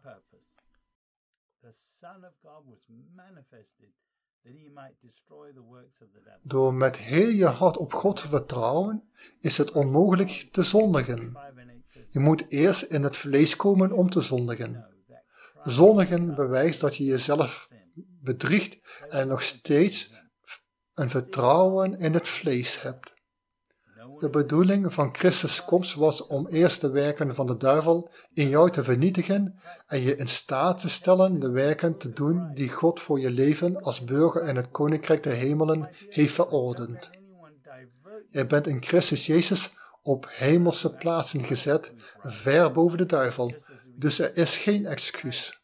Door met heel je hart op God te vertrouwen, is het onmogelijk te zondigen. Je moet eerst in het vlees komen om te zondigen. Zondigen bewijst dat je jezelf bedriegt en nog steeds een vertrouwen in het vlees hebt. De bedoeling van Christus' komst was om eerst de werken van de duivel in jou te vernietigen en je in staat te stellen de werken te doen die God voor je leven als burger in het Koninkrijk der Hemelen heeft verordend. Je bent in Christus Jezus op hemelse plaatsen gezet, ver boven de duivel, dus er is geen excuus.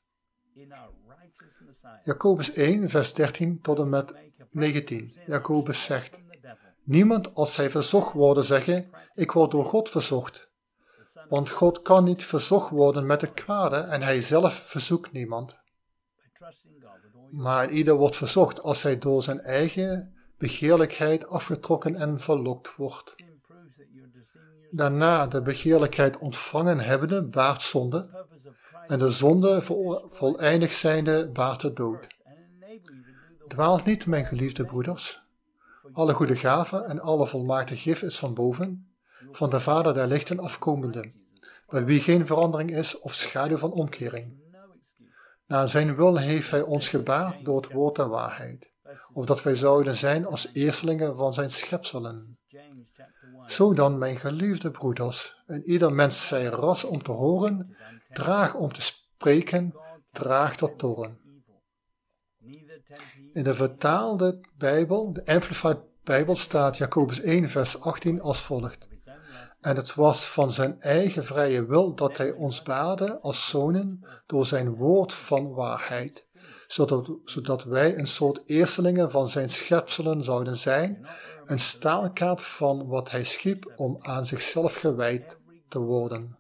Jacobus één, vers dertien tot en met negentien. Jacobus zegt: niemand als hij verzocht worden zeggen, ik word door God verzocht. Want God kan niet verzocht worden met het kwade en hij zelf verzoekt niemand. Maar ieder wordt verzocht als hij door zijn eigen begeerlijkheid afgetrokken en verlokt wordt. Daarna de begeerlijkheid ontvangen hebbende baart zonde en de zonde voleindigd zijnde baart de dood. Dwaalt niet, mijn geliefde broeders. Alle goede gaven en alle volmaakte gif is van boven, van de Vader der lichten afkomende, bij wie geen verandering is of schaduw van omkering. Naar zijn wil heeft hij ons gebaard door het woord der waarheid, opdat wij zouden zijn als eerstelingen van zijn schepselen. Zo dan, mijn geliefde broeders, en ieder mens zij ras om te horen, traag om te spreken, traag tot toorn. In de vertaalde Bijbel, de Amplified Bijbel, staat Jacobus één, vers achttien als volgt. En het was van zijn eigen vrije wil dat hij ons baarde als zonen door zijn woord van waarheid, zodat, zodat wij een soort eerstelingen van zijn schepselen zouden zijn, een staalkaart van wat hij schiep om aan zichzelf gewijd te worden.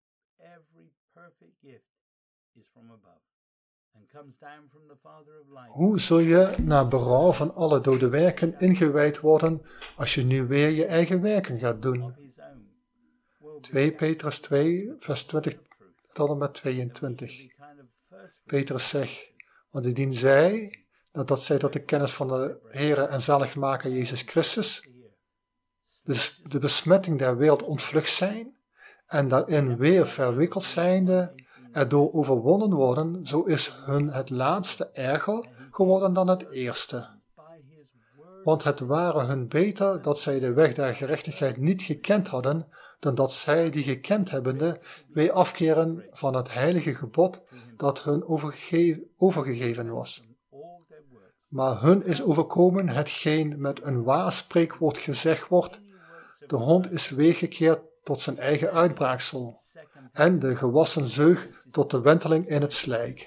Hoe zul je na berouw van alle dode werken ingewijd worden als je nu weer je eigen werken gaat doen? twee Petrus twee, vers twintig tot en met tweeëntwintig. Petrus zegt, want indien zij, nadat zij tot de kennis van de Heere en zaligmaker Jezus Christus, dus de besmetting der wereld ontvlucht zijn, en daarin weer verwikkeld zijnde, erdoor overwonnen worden, zo is hun het laatste erger geworden dan het eerste. Want het ware hun beter dat zij de weg der gerechtigheid niet gekend hadden, dan dat zij die gekend hebbende weer afkeren van het heilige gebod dat hun overge- overgegeven was. Maar hun is overkomen hetgeen met een waar spreekwoord gezegd wordt, de hond is weergekeerd tot zijn eigen uitbraaksel, en de gewassen zeug tot de wenteling in het slijk.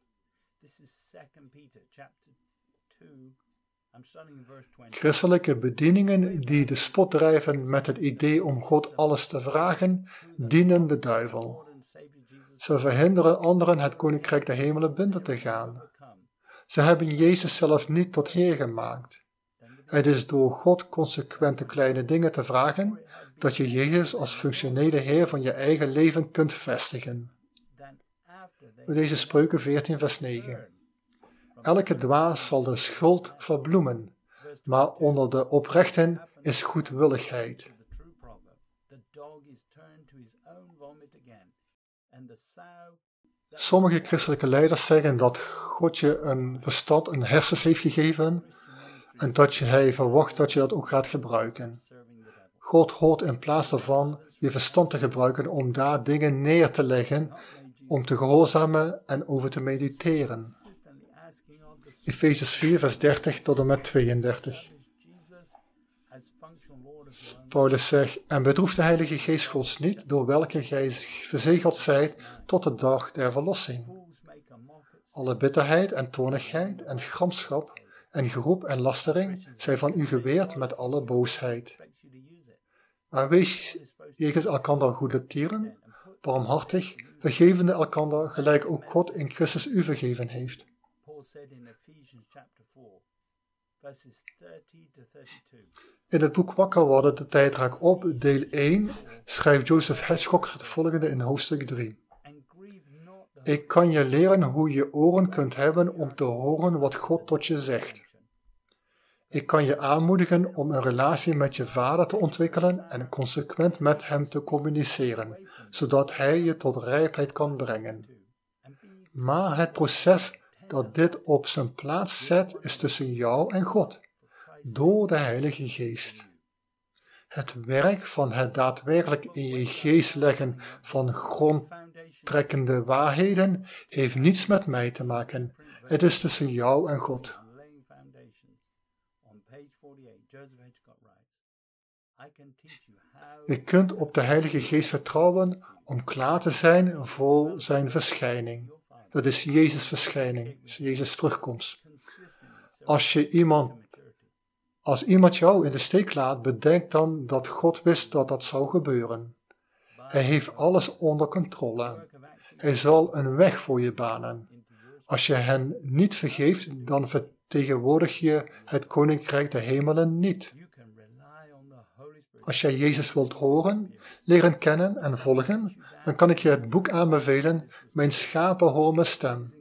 Christelijke bedieningen die de spot drijven met het idee om God alles te vragen, dienen de duivel. Ze verhinderen anderen het koninkrijk der hemelen binnen te gaan. Ze hebben Jezus zelf niet tot Heer gemaakt. Het is door God consequente kleine dingen te vragen, dat je Jezus als functionele Heer van je eigen leven kunt vestigen. We lezen Spreuken veertien, vers negen. Elke dwaas zal de schuld verbloemen, maar onder de oprechten is goedwilligheid. Sommige christelijke leiders zeggen dat God je een verstand, een hersens heeft gegeven en dat je, hij verwacht dat je dat ook gaat gebruiken. God hoort in plaats daarvan je verstand te gebruiken om daar dingen neer te leggen, om te gehoorzamen en over te mediteren. Efezes vier, vers dertig tot en met tweeëndertig. Paulus zegt, en bedroef de Heilige Geest Gods niet, door welke gij verzegeld zijt tot de dag der verlossing. Alle bitterheid en toornigheid en gramschap en geroep en lastering zij van u geweerd met alle boosheid. Maar wees jegens elkander goede tieren, barmhartig, vergevende elkander, gelijk ook God in Christus u vergeven heeft. In het boek Wakker worden, de tijd raakt op, deel één, schrijft Joseph Hedgehog het volgende in hoofdstuk drie. Ik kan je leren hoe je oren kunt hebben om te horen wat God tot je zegt. Ik kan je aanmoedigen om een relatie met je vader te ontwikkelen en consequent met hem te communiceren, zodat hij je tot rijpheid kan brengen. Maar het proces dat dit op zijn plaats zet, is tussen jou en God, door de Heilige Geest. Het werk van het daadwerkelijk in je geest leggen van grondtrekkende waarheden heeft niets met mij te maken. Het is tussen jou en God. Je kunt op de Heilige Geest vertrouwen om klaar te zijn voor zijn verschijning. Dat is Jezus' verschijning, Jezus' terugkomst. Als je iemand, als iemand jou in de steek laat, bedenk dan dat God wist dat dat zou gebeuren. Hij heeft alles onder controle. Hij zal een weg voor je banen. Als je hen niet vergeeft, dan vertegenwoordig je het Koninkrijk der Hemelen niet. Als jij Jezus wilt horen, leren kennen en volgen, dan kan ik je het boek aanbevelen, Mijn schapen horen mijn stem.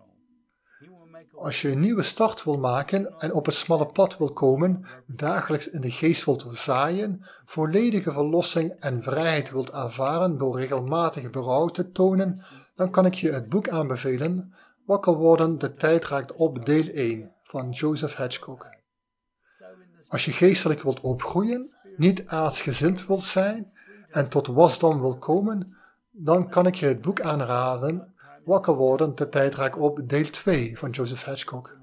Als je een nieuwe start wil maken en op het smalle pad wil komen, dagelijks in de geest wilt zaaien, volledige verlossing en vrijheid wilt ervaren door regelmatig berouw te tonen, dan kan ik je het boek aanbevelen, Wakker worden, de tijd raakt op, deel één, van Joseph Hedgecock. Als je geestelijk wilt opgroeien, niet aardsgezind wilt zijn en tot wasdom wil komen, dan kan ik je het boek aanraden, Wakker worden, de tijd raakt op, deel twee van Joseph Hedgecock.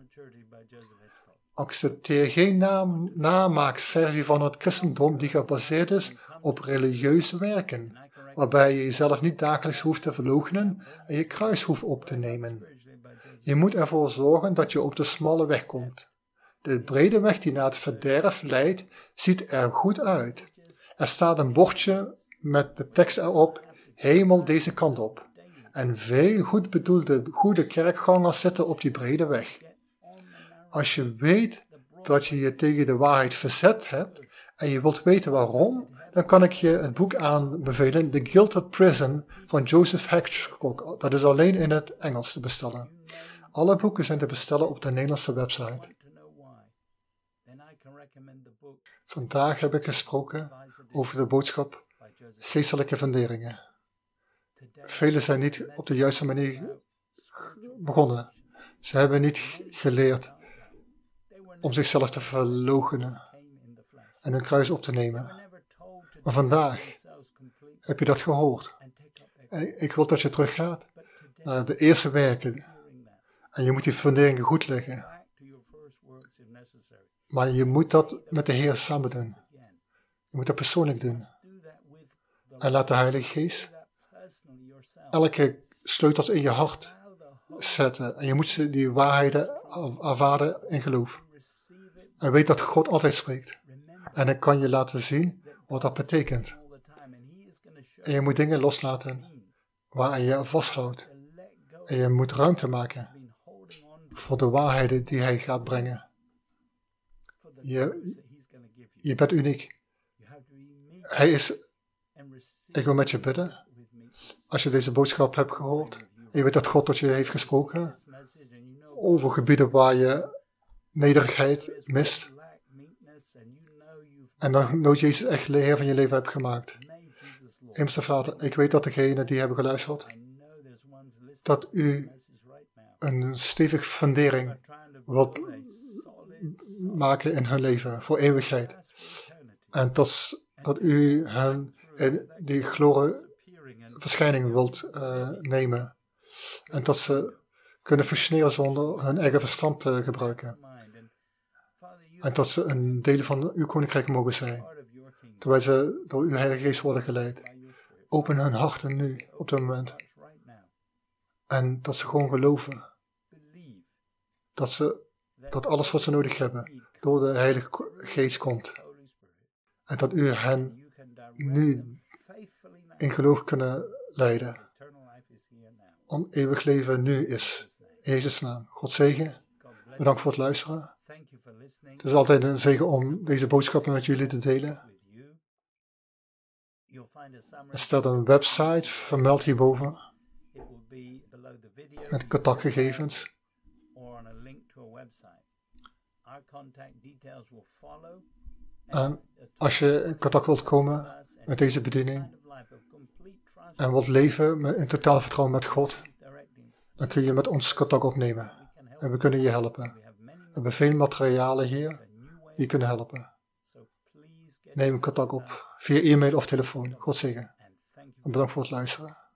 Accepteer geen naam, namaaksversie van het christendom die gebaseerd is op religieuze werken, waarbij je jezelf niet dagelijks hoeft te verloochenen en je kruis hoeft op te nemen. Je moet ervoor zorgen dat je op de smalle weg komt. De brede weg die naar het verderf leidt, ziet er goed uit. Er staat een bordje met de tekst erop, hemel deze kant op. En veel goed bedoelde goede kerkgangers zitten op die brede weg. Als je weet dat je je tegen de waarheid verzet hebt en je wilt weten waarom, dan kan ik je het boek aanbevelen, The Gilded Prison van Joseph Hedgecock. Dat is alleen in het Engels te bestellen. Alle boeken zijn te bestellen op de Nederlandse website. Vandaag heb ik gesproken over de boodschap geestelijke funderingen. Velen zijn niet op de juiste manier begonnen. Ze hebben niet geleerd om zichzelf te verloochenen en hun kruis op te nemen. Maar vandaag heb je dat gehoord. En ik wil dat je teruggaat naar de eerste werken. En je moet die funderingen goed leggen. Maar je moet dat met de Heer samen doen. Je moet dat persoonlijk doen. En laat de Heilige Geest elke sleutels in je hart zetten. En je moet ze die waarheden ervaren in geloof. En weet dat God altijd spreekt. En hij kan je laten zien wat dat betekent. En je moet dingen loslaten waaraan je vasthoudt. En je moet ruimte maken voor de waarheden die hij gaat brengen. Je, je bent uniek. Hij is, ik wil met je bidden. Als je deze boodschap hebt gehoord, en je weet dat God tot je heeft gesproken, over gebieden waar je nederigheid mist, en dan nooit Jezus echt de Heer van je leven hebt gemaakt. Hemelse Vader, ik weet dat degenen die hebben geluisterd, dat u een stevige fundering wilt maken in hun leven, voor eeuwigheid. En dat, dat u hen in die glorie verschijning wilt uh, nemen. En dat ze kunnen functioneren zonder hun eigen verstand te gebruiken. En dat ze een deel van uw koninkrijk mogen zijn. Terwijl ze door uw Heilige Geest worden geleid. Open hun harten nu, op dit moment. En dat ze gewoon geloven. Dat, ze, dat alles wat ze nodig hebben, door de Heilige Geest komt. En dat u hen nu in geloof kunnen leiden. Om eeuwig leven nu is. In Jezus' naam. God zegen. Bedankt voor het luisteren. Het is altijd een zegen om deze boodschappen met jullie te delen. Er staat een website, vermeld hierboven, met contactgegevens. En als je in contact wilt komen met deze bediening en wilt leven in totaal vertrouwen met God, dan kun je met ons contact opnemen. en we kunnen je helpen. We hebben veel materialen hier die kunnen helpen. Neem contact op via e-mail of telefoon. God zegen. En bedankt voor het luisteren.